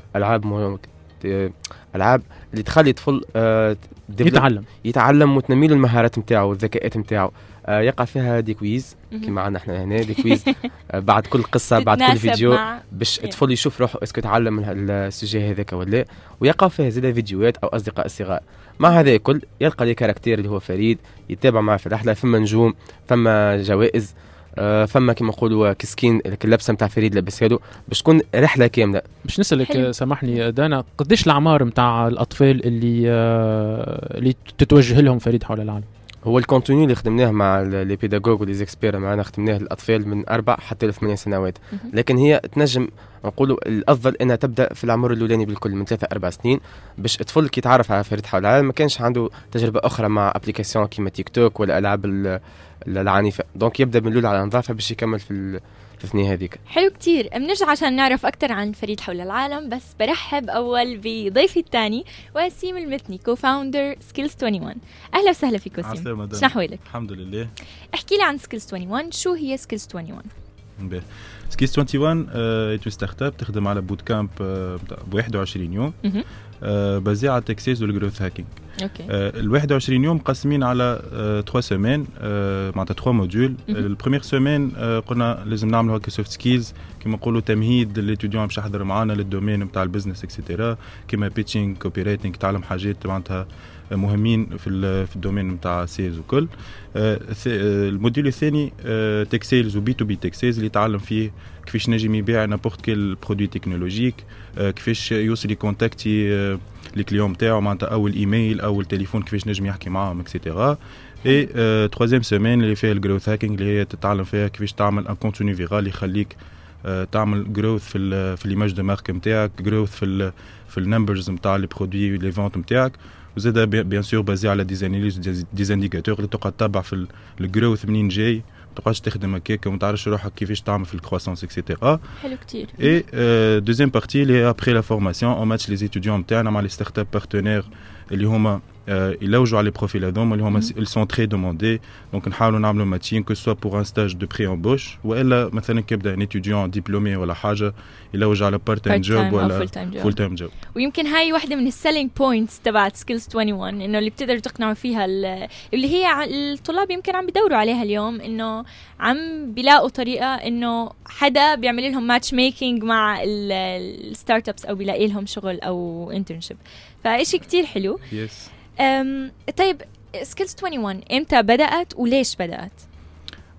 ألعاب اللي تخلي الطفل يتعلم وتنمي له المهارات نتاعو والذكاءات نتاعو. يقع فيها دي كويز كما عندنا احنا هنا، دي كويز بعد كل قصة بعد كل فيديو باش الطفل يشوف روحه اسكو يتعلم السجاه هذاك ولا. ويقع فيها زي فيديوهات أو أصدقاء الصغار. مع هذا الكل يلقى لي كاركتير اللي هو فريد يتابع معه في الرحلة. فما نجوم، فما جوائز، فما كما نقولوا كسكين اللبسه نتاع فريد لابسها له باش تكون رحله كامله. باش نسالك سامحني دانا، قديش الاعمار نتاع الاطفال اللي تتوجه لهم فريد حول العالم؟ هو الكونتوني اللي خدمناه مع لي بيداغوغ ولي زيكسبير معنا، خدمناه للاطفال من 4 حتى ل 8 سنوات. لكن هي تنجم نقولوا الافضل انها تبدا في العمر الاولاني بالكل من 3-4 سنين، باش الطفل كي يتعرف على فريد حول العالم ما كانش عنده تجربه اخرى مع ابليكاسيون كيما تيك توك ولا العاب العنيفه. دونك يبدا من الاول على نظافه باش يكمل في الثنيه هذيك. حلو كتير. بنرجع عشان نعرف اكثر عن فريد حول العالم، بس برحب اول بضيفي الثاني وسيم المثني، كو-فاوندر سكيلز 21. اهلا وسهلا فيك وسيم. شنو احوالك؟ الحمد لله. احكي لي عن سكيلز 21. شو هي سكيلز 21؟ سكيلز 21 هي ستارت اب تخدم على بوت كامب ب 21 يوم بازي على التكسيز والجروث هاكينج. ال 21 يوم مقسمين على 3 سيمين، معناتها 3 موديول. البروميير سيمين قلنا لازم نعملوا هكا سوفت سكيلز كما نقولوا تمهيد للإتيديون باش يحضر معنا للدومين نتاع البزنس اكسيتيرا، كما بيتشينج، كوبي رايتنج، تعلم حاجات معناتها مهمين في الدومين نتاع سيلز وكل. الموديول الثاني تك سيلز وبي تو بي تك سيلز اللي يتعلم فيه كيفاش نجم يبيع نابورت كيل برودوي تكنولوجيك، كيفاش يوصل يكونتاكتي لي كليون نتاعو معناتها او الايميل او التليفون كيفاش نجم يحكي معاهم اكسيتيرا. اي تروازيام سيمين اللي فيها الجروث هاكينج اللي هي تتعلم فيها كيفاش تعمل ان كونتوني فيرال يخليك تعمل جروث في الايماج دو مارك نتاعك، جروث في النمبرز نتاع لي برودوي لي فونت نتاعك، وزاد بيان سور بازي على دي انديكاتور اللي تقعد تتبع في الجروث منين جاي، ما تقعدش تخدم هكاك وما تعرفش روحك كيفاش تعمل في الكرواسونس اكسيتيرا. حلو كتير. اي دوزيام بارتي اللي ابري لا فورماسيون اون ماتش لي ستوديون نتاعنا مع لي ستارت اب بارتنير اللي هما يلوجوا على لي بروفيل هذوما اللي هما ils sont très demandés. دونك نحاولوا نعملوا ماتشين كو سوا بور ان ستاج دو بري امبوش، والا مثلا كيبدا ان اتيديون ديبلومي ولا حاجه يلوج على بارت تايم جوب ولا فول تايم جوب. ويمكن هاي واحده من السيلينج بوينتس تبعت سكيلز 21، انه اللي بتقدروا تقنعوا فيها اللي هي الطلاب يمكن عم بدوروا عليها اليوم، انه عم بيلاقوا طريقه انه حدا بيعمل لهم ماتش ميكينج مع الستارت ابس او بيلاقي لهم شغل او انترنشيب، فإشي كتير حلو. يس. طيب سكيلز 21 امتى بدأت وليش بدأت؟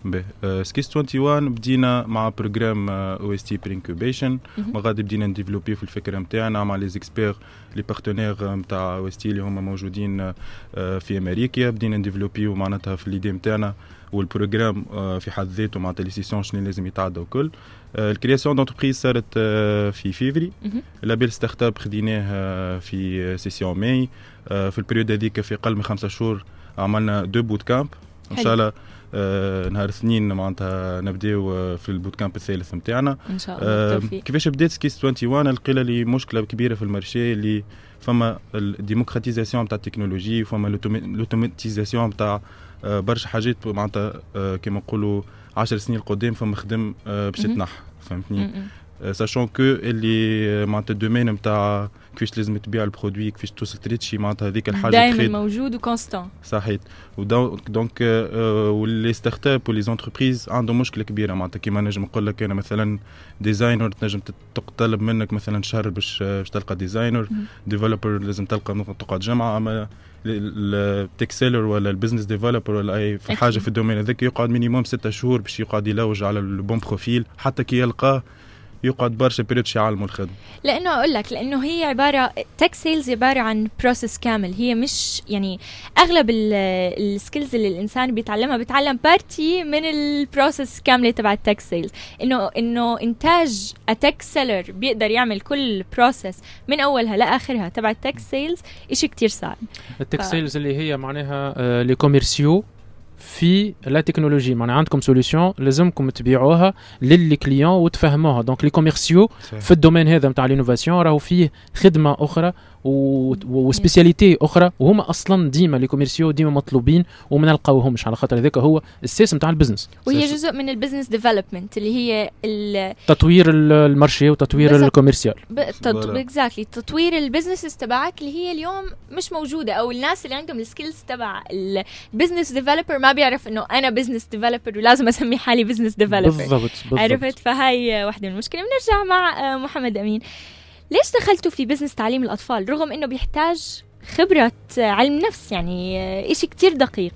سكيس 21 بدينا مع بروجرام او اس تي برينكوبيشن. وغادي بدينا نديفلوبي في الفكره نتاعنا مع لي زيكسبير لي بارتنير نتاع او اس تي اللي هما موجودين في امريكا. بدينا نديفلوبيو معناتها في ليدي نتاعنا والبروجرام في حد ذاته مع لي سيسيون شنو لازم يتعدى وكل. الكرياسيون دونتربريز صارت في فيفري. لابيل ستارت اب خديناه في سيسيون ماي. في البريود هذيك في اقل من 5 شهور عملنا 2 بوت كامب ان شاء الله. نهار اثنين معناتها نبداو في البوت كامب الثالث نتاعنا ان شاء الله. كيفاش بدات سكيس 21 لقينا لي مشكله كبيره في المارشي اللي فما الديموكراتيزاسيون نتاع التكنولوجي وفما لوتوماتيزاسيون نتاع برشا حاجات معناتها كما نقولوا 10 سنين قدام فما خدم باش تنح فهمتني. ساشون كو اللي معناتها الدومين نتاع كيفاش لازم تبيع البرودوي كيفاش توصل تريتشي معناتها هذيك الحاجه دائما موجود وكونستان. صحيح. دونك ولي ستارت اب ولي زونتربريز عندهم مشكله كبيره معناتها كيما نجم نقول لك انا مثلا ديزاينر تنجم تطلب منك مثلا شهر باش تلقى ديزاينر. ديفلوبر لازم تلقى تقعد جمعه. اما التك سيلر ولا البزنس ديفلوبر ولا اي في حاجه في الدومين هذاك يقعد مينيموم 6 شهور باش يقعد يلوج على البون بروفيل حتى كي يلقاه يقعد برشا بريد يعلموا الخدمه. لانه اقول لك لانه هي عباره تك سيلز عباره عن بروسيس كامل. هي مش يعني اغلب السكيلز اللي الانسان بيتعلمها بيتعلم بارتي من البروسيس كامله تبع التك سيلز. انه انتاج اتك سيلر بيقدر يعمل كل بروسيس من اولها لاخرها تبع التك سيلز شيء كتير صعب. التك سيلز اللي هي معناها لي كوميرسيو في لا تكنولوجي. معناها عندكم سوليوشن لازمكم تبيعوها للي كليون وتفهموها. دونك لي كوميرسيو في الدومين هذا نتاع الانوفاسيون راهو فيه خدمه اخرى وسبيسياليتي اخرى وهما اصلا ديما لي كوميرسيو ديما مطلوبين وما نلقاوهمش على خاطر هذاك هو السيس نتاع البزنس. وهي جزء من البزنس ديفلوبمنت اللي هي تطوير المارشي وتطوير الكوميرسيال. اكزاكتلي تطوير البزنسز تبعك اللي هي اليوم مش موجوده او الناس اللي عندهم السكيلز تبع البزنس ديفلوبر ما بيعرف انه انا بزنس ديفلوبر ولازم اسمي حالي بزنس ديفلوبر. بالضبط. عرفت. فهي واحدة من المشكله. بنرجع مع محمد امين. ليش دخلتوا في بزنس تعليم الأطفال رغم أنه بيحتاج خبرة علم نفس يعني إشي كتير دقيق؟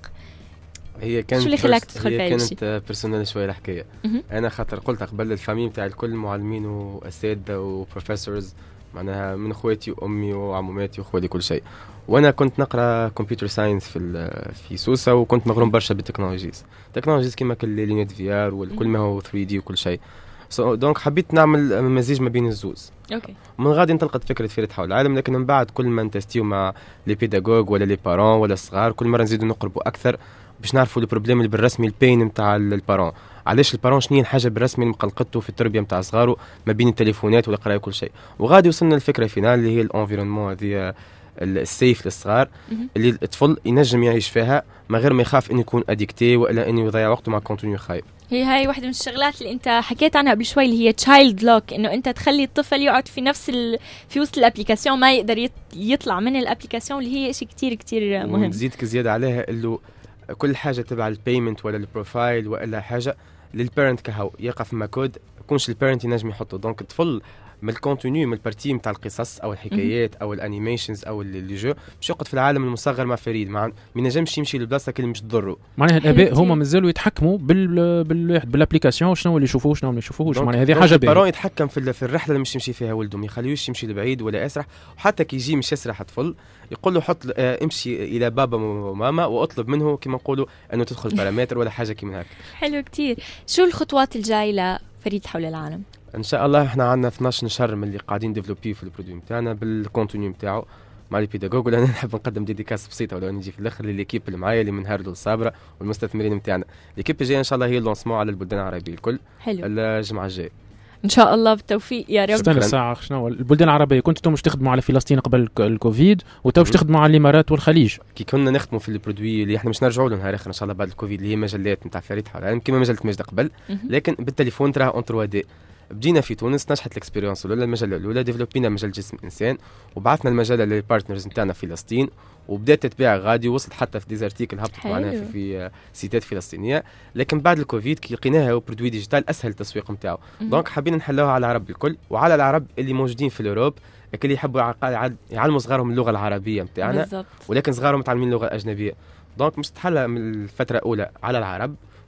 هي كانت شو اللي خلاك تدخل في هذا الشيء؟ كانت بيرسونال شوية الحكاية. أنا خاطر قلت قبل الفاميلي بتاع الكل معلمين وأساتذة وبروفيسورز معناها من أخواتي وأمي وعموماتي وأخوالي كل شيء. وأنا كنت نقرأ كمبيوتر ساينس في سوسة وكنت مغروم برشا بالتكنولوجيز كما كل لينيات في آر وكل ما هو 3D وكل شيء. دونك حبيت نعمل مزيج ما بين الزوز. اوكي. من غادي انطلقت فكره فريد حول العالم. لكن من بعد كل ما نتستيو مع لي بيداغوج ولا لي بارون ولا الصغار كل مره نزيدوا نقربوا اكثر باش نعرفوا البروبليم اللي بالرسمي البين نتاع البارون. علاش البارون شنو الحاجه بالرسمي اللي مقلقته في التربيه نتاع صغاره ما بين التليفونات والقرايه وكل شيء. وغادي وصلنا للفكره فينال اللي هي الانفيرونمون هذه السيف للصغار اللي الطفل ينجم يعيش فيها ما غير ما يخاف انه يكون اديكتي ولا انه يضيع وقته مع كونتوني خايب. هاي واحدة من الشغلات اللي انت حكيت عنها قبل شوي اللي هي تشايلد لوك. انه انت تخلي الطفل يقعد في نفس في وسط الابليكاسيون ما يقدر يطلع من الابليكاسيون اللي هي شيء كتير كتير مهم. نزيدك زيادة عليها اللي كل حاجة تبع البيمنت ولا البروفايل ولا حاجة للبيرنت كهو يقف مع كود يكونش البيرنت ينجم يحطه. دونك الطفل من الكونتوني من البارتي نتاع القصص او الحكايات او الانيميشنز او اللي جو باش يقعد في العالم المصغر مع فريد ما ينجمش يمشي للبلاصه اللي مش تضره. معناها الاباء هما مازالوا يتحكموا بالابليكاسيون شنو اللي يشوفوه شنو ما يشوفوهش. معناها هذه حاجه البارون يتحكم في الرحله اللي مش يمشي فيها ولده ما يخليوش يمشي لبعيد ولا اسرح. وحتى كي يجي مش يسرح الطفل يقول له حط امشي الى بابا وماما واطلب منه كما نقولوا انه تدخل بارامتر ولا حاجه كيما هكا. حلو كتير. شو الخطوات الجايه لفريد حول العالم؟ ان شاء الله احنا عندنا 12 شهر من اللي قاعدين ديفلوبي في البرودوي نتاعنا بالكونتوني نتاعو مع لي بيداغوج. ولا نحب نقدم ديديكاس بسيطه ولا نجي في الاخر لليكيب اللي معايا اللي من هاردو الصابره والمستثمرين نتاعنا. ليكيب الجايه ان شاء الله هي اللونسمون على البلدان العربيه الكل. حلو. الجمعه الجايه ان شاء الله بالتوفيق يا رب. استنى ساعه شنو البلدان العربيه كنتوا مش تخدموا على فلسطين قبل الكوفيد وتو مش تخدموا على الامارات والخليج كي كنا نخدموا في البرودوي اللي احنا مش نرجعوا له نهار اخر ان شاء الله بعد الكوفيد اللي هي مجلات نتاع فريد حول العالم كما مجله مجد قبل لكن بالتليفون تراها اون 3 دي. بدينا في تونس نجحت الاكسبيرينس الاولى المجله الاولى ديفلوبينا مجال جسم الانسان وبعثنا المجله للبارتنرز نتاعنا في فلسطين وبدات تتباع غادي وصلت حتى في ديزارتيكل هبطت معنا في سيتات فلسطينيه. لكن بعد الكوفيد كي لقيناها برودوي ديجيتال اسهل التسويق نتاعو. دونك حابين نحلوها على العرب الكل وعلى العرب اللي موجودين في الاوروب اللي يحبوا يعلموا صغارهم اللغه العربيه نتاعنا ولكن صغارهم متعلمين اللغه الاجنبيه. دونك مش تحل من الفتره الاولى على العرب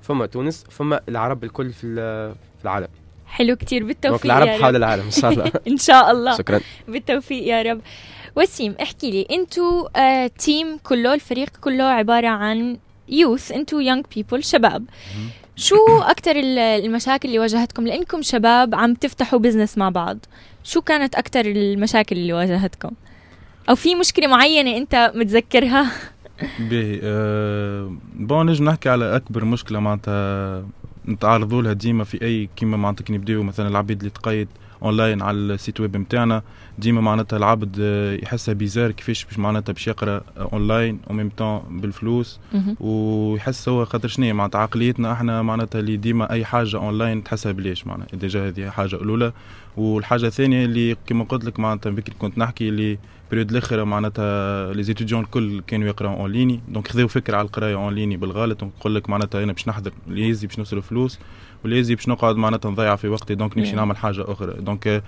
فما تونس، فما العرب الكل في العالم. حلو كتير، بالتوفيق العرب يا رب. حول العالم ان شاء الله. ان شاء الله. شكرا. بالتوفيق يا رب. وسيم احكي لي، انتو تيم كله، الفريق كله عبارة عن يوث، انتو يونج بيبل، شباب. شو اكتر المشاكل اللي واجهتكم لانكم شباب عم تفتحوا بزنس مع بعض؟ شو كانت اكتر المشاكل اللي واجهتكم، او في مشكلة معينة انت متذكرها؟ باهي بون نجم نحكي على اكبر مشكله معناتها نتعرضوا لها ديما في اي كيما معناتها كي نبداو مثلا العبيد اللي تقيد اونلاين على السيت ويب نتاعنا، ديما معناتها العبد يحسها بيزار كيفاش باش معناتها باش يقرا اونلاين او ميم طون بالفلوس، ويحس هو خاطر شنو معناتها عقليتنا احنا معناتها اللي ديما اي حاجه اونلاين تحسها بلاش معناتها. ديجا هذه حاجه الاولى. والحاجه الثانيه اللي كما قلت لك معناتها بكري كنت نحكي اللي بريود الاخر معناتها لي زيتوديون الكل كانوا يقراو اون ليني، دونك خذاو فكره على القرايه اون ليني بالغلط. دونك نقول لك معناتها انا باش نحضر ليزي باش نوصل فلوس، وليزي باش نقعد معناتها نضيع في وقتي، دونك نمشي نعمل حاجه اخرى. دونك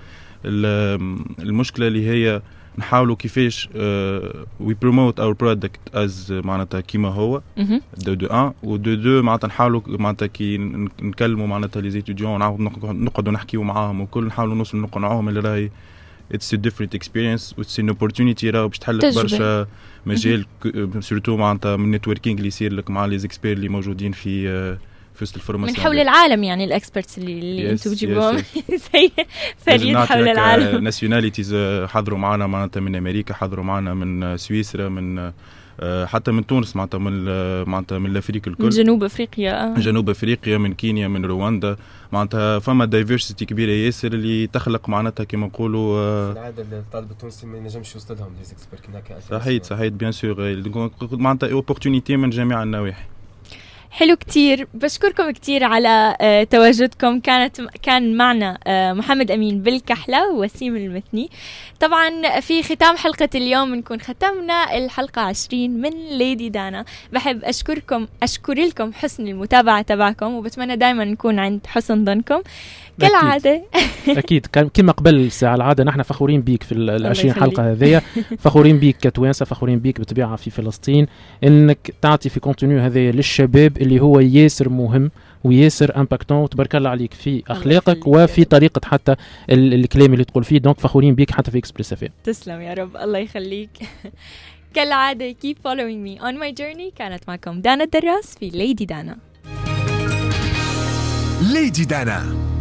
المشكله اللي هي نحاولوا كيفاش وي بروموت اور برودكت از معناتها كيما هو دو ان، ودو دو معناتها نحاولوا معناتها كي نكلموا معناتها لي زيتوديون نقعدوا نحكيوا معاهم وكل نحاولوا نوصلوا نقنعوهم اللي راهي it's a different experience it's an opportunity راهو باش تحلك برشا مجال سورتو معناتها من النتوركينج اللي يصير لك مع لي زيكسبير اللي موجودين في وسط الفورماسيون من حول العالم، يعني الاكسبرتس اللي انتم بتجيبوهم زي فريد حول العالم. ناسيوناليتيز حضروا معنا معناتها من امريكا، حضروا معنا من سويسرا، من حتى من تونس معناتها من الافريق الكل، من جنوب افريقيا، جنوب افريقيا، من كينيا، من رواندا. معناتها فما دايفرسيتي كبيره ياسر اللي تخلق معناتها كما نقولوا العاده الطالب التونسي ما ينجمش يوصل لهم لي زيكسبير كيما هكا. صحيح بيان سور معناتها اوبورتونيتي من جميع النواحي. حلو كتير، بشكركم كتير على تواجدكم. كان معنا محمد أمين بالكحلة ووسيم المثني. طبعا في ختام حلقة اليوم نكون ختمنا الحلقة 20 من ليدي دانا. بحب أشكر لكم حسن المتابعة تبعكم، وبتمنى دايما نكون عند حسن ظنكم كالعادة. أكيد كما قبل الساعة العادة نحن فخورين بيك في 20 حلقة هذه، فخورين بيك كتوانسة، فخورين بيك بطبيعة في فلسطين انك تعطي في كونتينيو هذا للشباب اللي هو ياسر مهم وياسر امباكتون، وتبارك الله عليك في اخلاقك وفي طريقه حتى الكلام اللي تقول فيه. دونك فخورين بيك حتى في اكسبريس افير. تسلم يا رب، الله يخليك. كالعاده keep following me on my journey. كانت معكم دانا الدراس في ليدي دانا. ليدي دانا.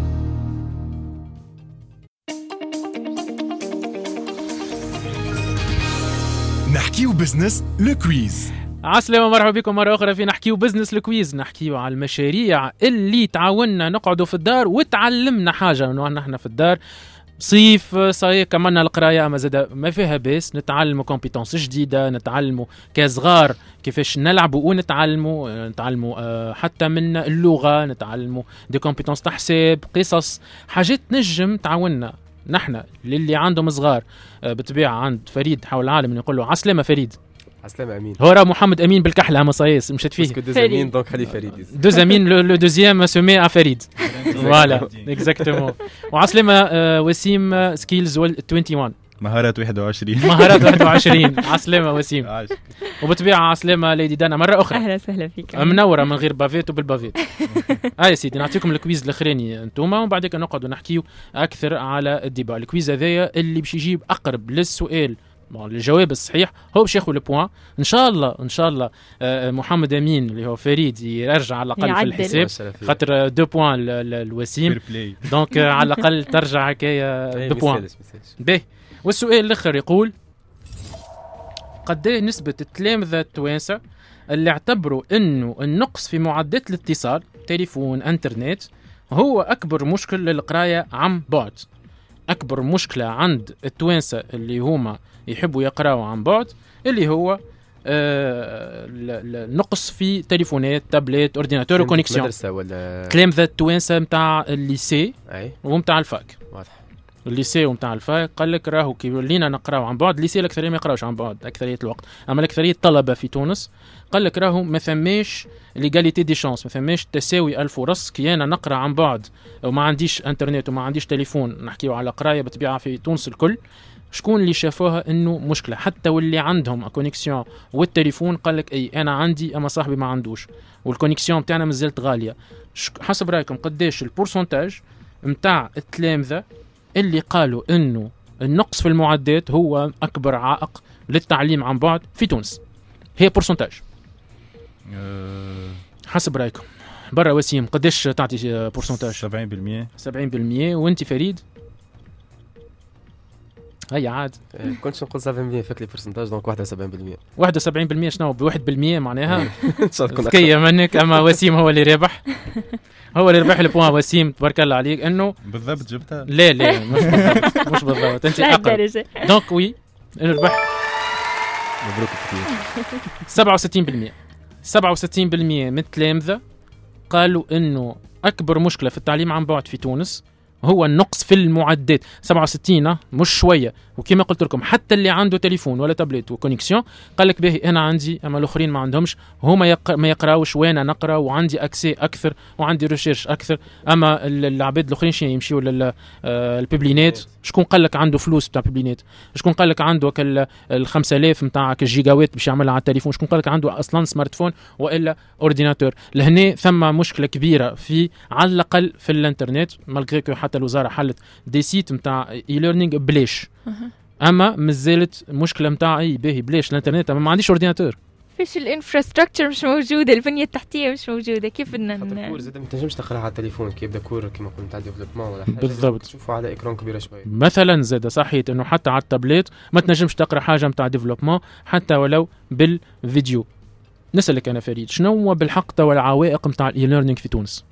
نحكيو بزنس لو كويز. عسلامة، مرحبا بكم مرة أخرى في نحكيو بزنس الكويز. نحكيو على المشاريع اللي تعاوننا نقعدوا في الدار وتعلمنا حاجة ونحن احنا في الدار. صيف صحيح كملنا القراية، أما زاد ما فيها بس نتعلموا كومبيتنس جديدة، نتعلموا كصغار كيفاش نلعبوا، ونتعلموا حتى من اللغة، نتعلموا دي كومبيتنس تحساب، قصص، حاجات نجم تعاوننا نحن للي عندهم صغار. بطبيعة عند فريد حول العالم نقول له عسلامة فريد. عسلامة أمين. هو راه محمد أمين بالكحلة مصايص مشت فيه. دو زامين دونك خلي فريد. دو زامين لو دوزيام سومي ا فريد. فوالا اكزاكتومون. وعسلامة وسيم سكيلز 21. مهارات 21. مهارات 21. عسلامة وسيم. وبطبيعة عسلامة ليدي دانا مرة أخرى. أهلا وسهلا فيك. منورة من غير بافيت وبالبافيت. يا سيدي نعطيكم الكويز الأخراني أنتوما، وبعد كده نقعد نحكيو أكثر على الديبا. الكويز هذايا اللي باش يجيب أقرب للسؤال الجواب الصحيح هو باش ياخذ البوان. ان شاء الله محمد امين اللي هو فريد يرجع على الاقل في الحساب، خاطر 2 بوان الوسيم، دونك على الاقل ترجع هكايا 2 بوان. باهي. والسؤال الاخر يقول قد ايه نسبه التلامذه التوانسه اللي اعتبروا انه النقص في معدات الاتصال تليفون انترنت هو اكبر مشكل للقرايه عن بعد. اكبر مشكله عند التوانسه اللي هما يحبوا يقراوا عن بعد اللي هو النقص في تليفونات، تابلت، اورديناتور وكونيكسيون. مدرسه ولا تلامذه التوانسه نتاع الليسي ومتاع الفاك. واضح. الليسي ومتاع الفايق قال لك راهو كي ولينا نقراو عن بعد، الليسي الاكثريه ما يقراوش عن بعد اكثريه الوقت، اما الاكثريه الطلبه في تونس قال لك راهو ما ثماش ليغاليتي دي شانس، ما ثماش تساوي الفرص كي انا نقرا عن بعد وما عنديش انترنت وما عنديش تليفون، نحكيو على قرايه بطبيعه في تونس الكل. شكون اللي شافوها انه مشكله؟ حتى واللي عندهم كونيكسيون والتليفون قال لك اي انا عندي اما صاحبي ما عندوش، والكونيكسيون بتاعنا مازالت غاليه. حسب رايكم قداش البورسنتاج نتاع التلامذه اللي قالوا انه النقص في المعدات هو اكبر عائق للتعليم عن بعد في تونس؟ هي بورسنتاج حسب رايكم. برا وسيم قداش تعطي بورسنتاج؟ 70%. وانت فريد؟ هيا عاد كنتش نقول 70% فكلي برسنتاج دونك 71%. 71% شنو ب 1% معناها ان شاء الله ذكيه منك. اما وسيم هو اللي رابح، هو اللي ربح البوان. وسيم تبارك الله عليك انه بالضبط جبتها. لا مش بالضبط انت اقل. دونك وي ربح. مبروك كثير. 67% من التلامذه قالوا انه اكبر مشكله في التعليم عن بعد في تونس هو النقص في المعدات. 67 مش شويه. وكما قلت لكم حتى اللي عنده تليفون ولا تابلت وكونيكسيون قال لك باهي انا عندي اما الاخرين ما عندهمش، هما ما يقراوش وانا نقرا وعندي اكسي اكثر وعندي ريشيرش اكثر. اما العباد الاخرين شنو يمشيوا للبيبلينات؟ شكون قال لك عنده فلوس بتاع بيبلينات؟ شكون قال لك عنده ال 5000 نتاع الجيجاوات باش يعملها على التليفون؟ شكون قال لك عنده اصلا سمارت فون والا اورديناتور؟ لهنا ثم مشكله كبيره في على الاقل في الانترنت، مالغري حتى الوزاره حلت دي سيت نتاع اي ليرنينغ بلاش. اما مازالت مشكله نتاع اي باهي بلاش الانترنت ما عنديش اورديناتور. فيش الانفراستراكشر مش موجوده، البنيه التحتيه مش موجوده، كيف بدنا الكور زاد ما تنجمش تقراها على التليفون كي يبدا كور كيما قلت تاع ديفلوبمون ولا حاجه بالضبط تشوفوا على اكران كبيره شويه. مثلا زاد صحيت انه حتى على التابلت ما تنجمش تقرا حاجه نتاع ديفلوبمون حتى ولو بالفيديو. نسالك انا فريد، شنو هو بالحق توا العوائق نتاع الاي ليرنينغ في تونس؟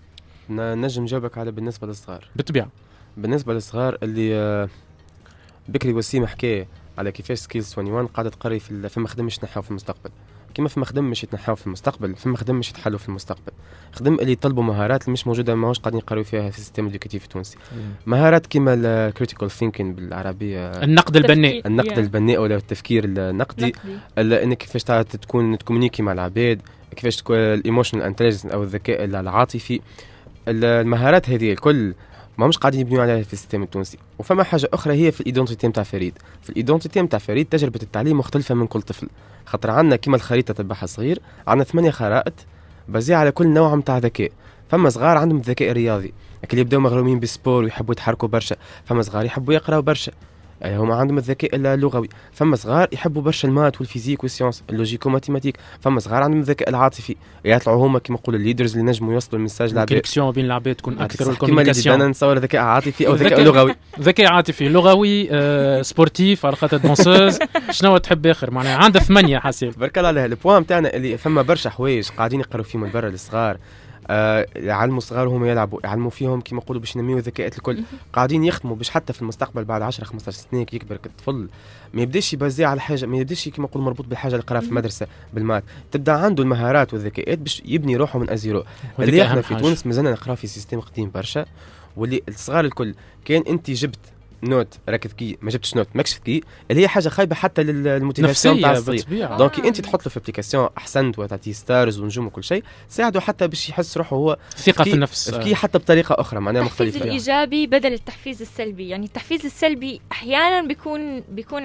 نجم نجاوبك على بالنسبه للصغار. بالطبيعه بالنسبه للصغار اللي بكري وسيم حكى على كيفاش سكيلز 21 قاعده تقري في مخدم مش يتنحاو في المستقبل. كيما في مخدم مش يتنحاو في المستقبل، في مخدم مش يتحلوا في المستقبل. خدم اللي يطلبوا مهارات اللي مش موجوده ماهوش قاعدين يقراو فيها في السيستم الادوكاتيف التونسي. مهارات كيما الكريتيكال ثينكينج بالعربيه، النقد البناء، النقد البناء ولا التفكير النقدي، انك كيفاش تكون تكومونيكي مع العباد، كيفاش تكون الايموشنال انتليجنس او الذكاء العاطفي. المهارات هذه الكل ما مش قاعدين يبنيو عليها في السيستم التونسي. وفما حاجه اخرى هي في الايدونتيتي نتاع فريد. في الايدونتيتي نتاع فريد تجربه التعليم مختلفه من كل طفل، خاطر عندنا كيما الخريطه تبعها صغير، عندنا 8 خرائط بازيه على كل نوع نتاع ذكاء. فما صغار عندهم الذكاء الرياضي اللي يبداو مغرومين بالسبور ويحبوا يتحركوا برشا، فما صغار يحبوا يقراوا برشا هما عندهم الذكاء اللغوي، فما صغار يحبوا برشا المات والفيزيك والسيونس اللوجيكو ماتيماتيك، فما صغار عندهم الذكاء العاطفي يطلعوا هما كيما نقولوا الليدرز اللي نجموا يوصلوا الميساج للعباد. الكونيكسيون بين العباد تكون اكثر، والكوميونيكاسيون كيما نتصور ذكاء عاطفي او ذكاء لغوي. ذكاء عاطفي لغوي سبورتيف على خاطر دونسوز. شنو تحب اخر معناها عندها 8 حسيب. بارك الله عليها. البوان نتاعنا اللي فما برشا حوايج قاعدين يقراو فيهم من برا للصغار، يعلموا صغارهم يلعبوا، يعلموا فيهم كيما نقولوا باش ينميوا الذكاءات الكل. قاعدين يخدموا باش حتى في المستقبل بعد 10 15 سنه كي يكبر الطفل ما يبداش يبازي على حاجه، ما يبداش كيما نقولوا مربوط بالحاجه اللي قراها في المدرسه بالمات، تبدا عنده المهارات والذكاءات باش يبني روحه من ازيرو. اللي احنا في تونس مازلنا نقرا في سيستم قديم برشا، واللي الصغار الكل كان انت جبت نوت راك ذكي، ما جبتش نوت ماكش ذكي، اللي هي حاجه خايبه حتى للموتيفاسيون تاع الصغير. دونك انت تحط له في ابليكاسيون احسنت وتعطيه ستارز ونجوم وكل شيء، ساعده حتى باش يحس روحه هو ثقه في النفس، ذكي حتى بطريقه اخرى معناها مختلفه. التحفيز الايجابي بدل التحفيز السلبي. يعني التحفيز السلبي احيانا بيكون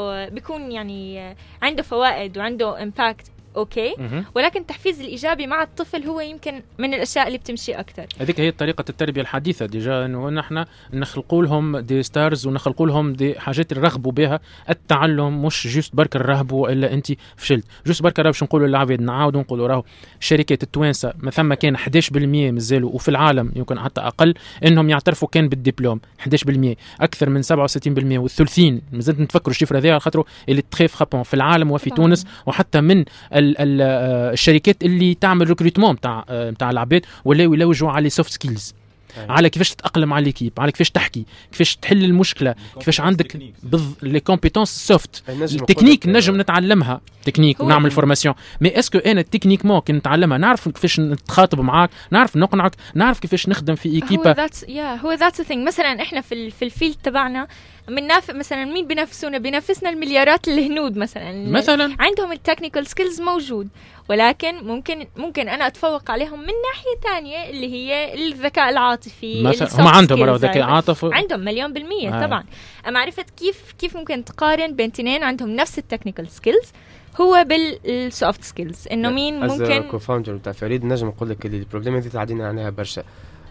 عنده فوائد وعنده امباكت اوكي، ولكن التحفيز الايجابي مع الطفل هو يمكن من الاشياء اللي بتمشي اكثر. هذيك هي طريقه التربيه الحديثه ديجا، انه نحن نخلقوا لهم دي ستارز ونخلقوا لهم دي حاجات يرغبوا بها. التعلم مش جوست برك الرهبوا الا انت فشلت جوست برك. باش نقولوا للعباد نعاودوا نقولوا راهو الشركات التوانسه ما ثم كان 11% مازالوا، وفي العالم يمكن حتى اقل انهم يعترفوا كان بالدبلوم 11%، اكثر من 67% والثلثين مازلت نتفكروا الشفره هذه على خاطر اللي تخيف خابون في العالم وفي تونس، وحتى من الشركات اللي تعمل ريكروتمون نتاع العباد ولاو يلوجوا على سوفت سكيلز. على كيفاش تتاقلم على ليكيب، على كيفاش تحكي، كيفاش تحل المشكله، كيفاش عندك لي كومبيتونس سوفت. التكنيك نجم نتعلمها تكنيك ونعمل فورماسيون، مي اسكو انا تكنيكمون كي نتعلمها نعرف كيفاش نتخاطب معاك، نعرف نقنعك، نعرف كيفاش نخدم في ايكيبا. هو ذاتس ثينج. مثلا احنا في الفيلد تبعنا مثلا مين بينافسنا المليارات الهنود مثلا عندهم التكنيكال سكيلز موجود، ولكن ممكن انا اتفوق عليهم من ناحيه تانية اللي هي الذكاء العاطفي. هم عندهم ذكاء عاطفي، عندهم 100% طبعا. معرفه كيف ممكن تقارن بين اثنين عندهم نفس التكنيكال سكيلز هو بالسوفت سكيلز، انه مين ممكن كوفاوندر تاع فريد نجم نقول لك اللي البروبليم هذه تعدينا عليها برشا.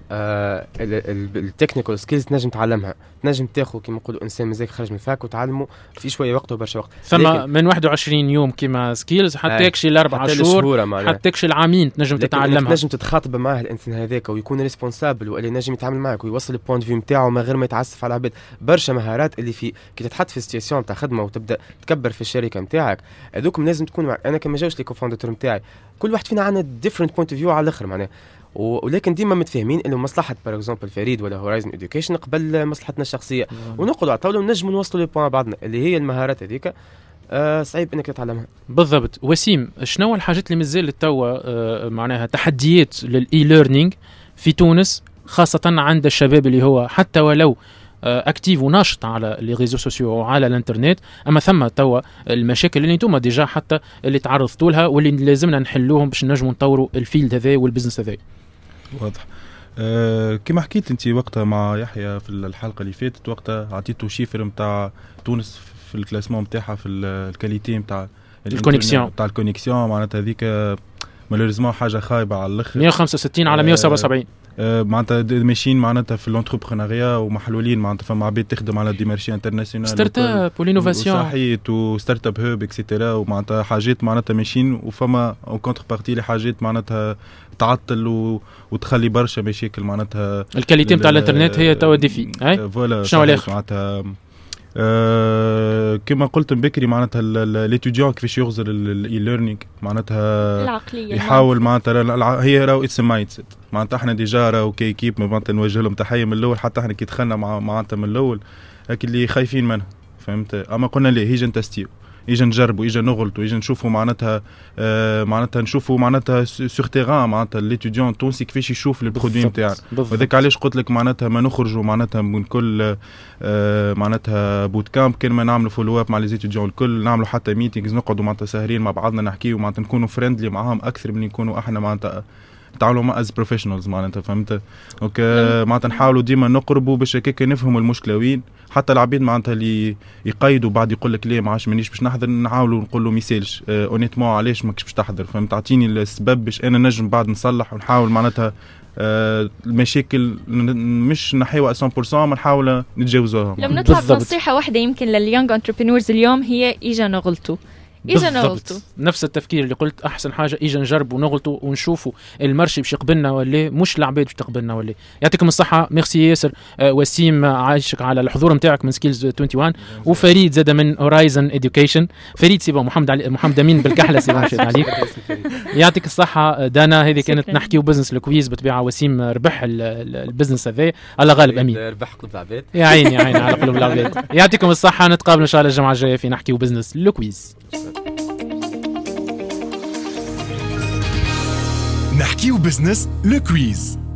التكنيكال سكيلز نجم تعلمها، نجم تاخذ كيما نقولوا انسان مزاج خرج من الفاك وتعلمه في شويه وقت وبرشا وقت. ثم من 21 يوم كيما سكيلز حتى يكشي ل4 شهور، حتى يكشي العامين تنجم تتعلمها، نجم تتخاطب معاه الانسان هذاك ويكون ريسبونسابل، ولا نجم يتعامل معك ويوصل البوينت فيو نتاعو من غير ما يتعسف على العباد. برشا مهارات اللي في كي تتحط في سيتواسيون تاع خدمه وتبدا تكبر في الشركه نتاعك، هذوك لازم تكون معك. انا كما جاوش لي كوفاوندر نتاعي كل واحد فينا عندنا ديفرنت بوينت فيو على الاخر معناها، ولكن ديما متفاهمين انه مصلحه بار اكزومبل فريد ولا هورايزن اديوكيشن قبل مصلحتنا الشخصيه، ونقعدوا على طاوله ونجموا نوصلوا لبوان بعضنا اللي هي المهارات هذيك. صعيب انك تتعلمها. بالضبط. وسيم، شنو الحاجات اللي مازالت توا معناها تحديات للاي ليرنينغ في تونس، خاصه عند الشباب اللي هو حتى ولو اكتيف وناشط على لي ريزو سوسيو وعلى الانترنت، اما ثم توا المشاكل اللي انتم ديجا حتى اللي تعرضتوا لها واللي لازمنا نحلوهم باش نجموا نطوروا الفيلد هذا والبزنس هذا؟ واضح. كما حكيت انت وقتها مع يحيى في الحلقه اللي فاتت، وقتها عطيته شيفر نتاع تونس في الكلاسمون نتاعها في الكاليتي نتاع الكونيكسيون معناتها هذيك مالوريزمون حاجه خايبه على الاخر، 165 على 177 معناتها ماشيين معناتها في الانتربرونيا ومحلولين معناتها فما عباد تخدم على دي مارشي انترناسيونال ستارت اب والانوفاسيون صحيت وستارت اب هوب اكسيتيرا، ومعناتها حاجات معناتها ماشيين، وفما او كونتر بارتي لي حاجات معناتها تعطل وتخلي برشا مشاكل معناتها. الكاليتي نتاع الانترنت هي توا ديفي. فوالا شنو الاخر معناتها كما قلت بكري معناتها ليتوديون كيفاش يغزر الاي ليرنينغ معناتها العقليه يحاول معناتها هي راهو اتس مايند سيت. معناتها احنا ديجا راهو كي كيب معناتها نوجه لهم تحيه من الاول، حتى احنا كي دخلنا معناتها من الاول لكن اللي خايفين منها فهمت، اما قلنا ليه هيجي نتستيو، يجي نجربوا، يجي نغلطوا، يجي نشوفوا معناتها معناتها نشوفوا معناتها سور تيران معناتها ليتوديون التونسي كيفاش يشوف البرودوي نتاعنا. وذاك علاش قلت لك معناتها ما نخرجوا معناتها من كل معناتها بوت كامب كان ما نعملوا فولو اب مع لي زيتوديون الكل، نعملوا حتى ميتينغز نقعدوا معناتها ساهرين مع بعضنا نحكيو معناتها نكونوا فريندلي معاهم اكثر من نكونوا احنا معناتها نتعاملوا مع از بروفيشنالز معناتها فهمت. دونك معناتها نحاولوا ديما نقربوا باش هكاك نفهموا المشكله وين، حتى العبيد معناتها اللي يقيدوا بعد يقول لك ليه ما عادش مانيش باش نحضر، نحاولوا نقول له ميسالش اونيتمون علاش ماكش باش تحضر فهمت، تعطيني السبب باش انا نجم بعد نصلح ونحاول معناتها المشاكل مش نحيوها 100% ما نحاول نتجاوزوها. لما نطلع بنصيحه واحده يمكن لليونغ انتربرينورز اليوم هي اجا نغلطوا. نفس التفكير اللي قلت احسن حاجه اجا نجرب ونغلطوا ونشوفوا المرشي باش يقبلنا ولا مش العباد باش تقبلنا ولا. يعطيكم الصحه. ميرسي ياسر وسيم عايشك على الحضور نتاعك من سكيلز 21 وفريد زاد من هورايزن اديوكيشن. فريد سيبا محمد امين بالكحله سيبا مشيت عليك. يعطيك الصحه دانا. هذه كانت نحكيو بزنس الكويز بطبيعه. وسيم ربح البزنس هذا على غالب امين ربح قلوب العباد. يا عيني يا عيني على قلوب العباد. يعطيكم الصحه. نتقابل ان شاء الله الجمعه الجايه في نحكيو بزنس الكويز. نحكيو بزنس لو كويز.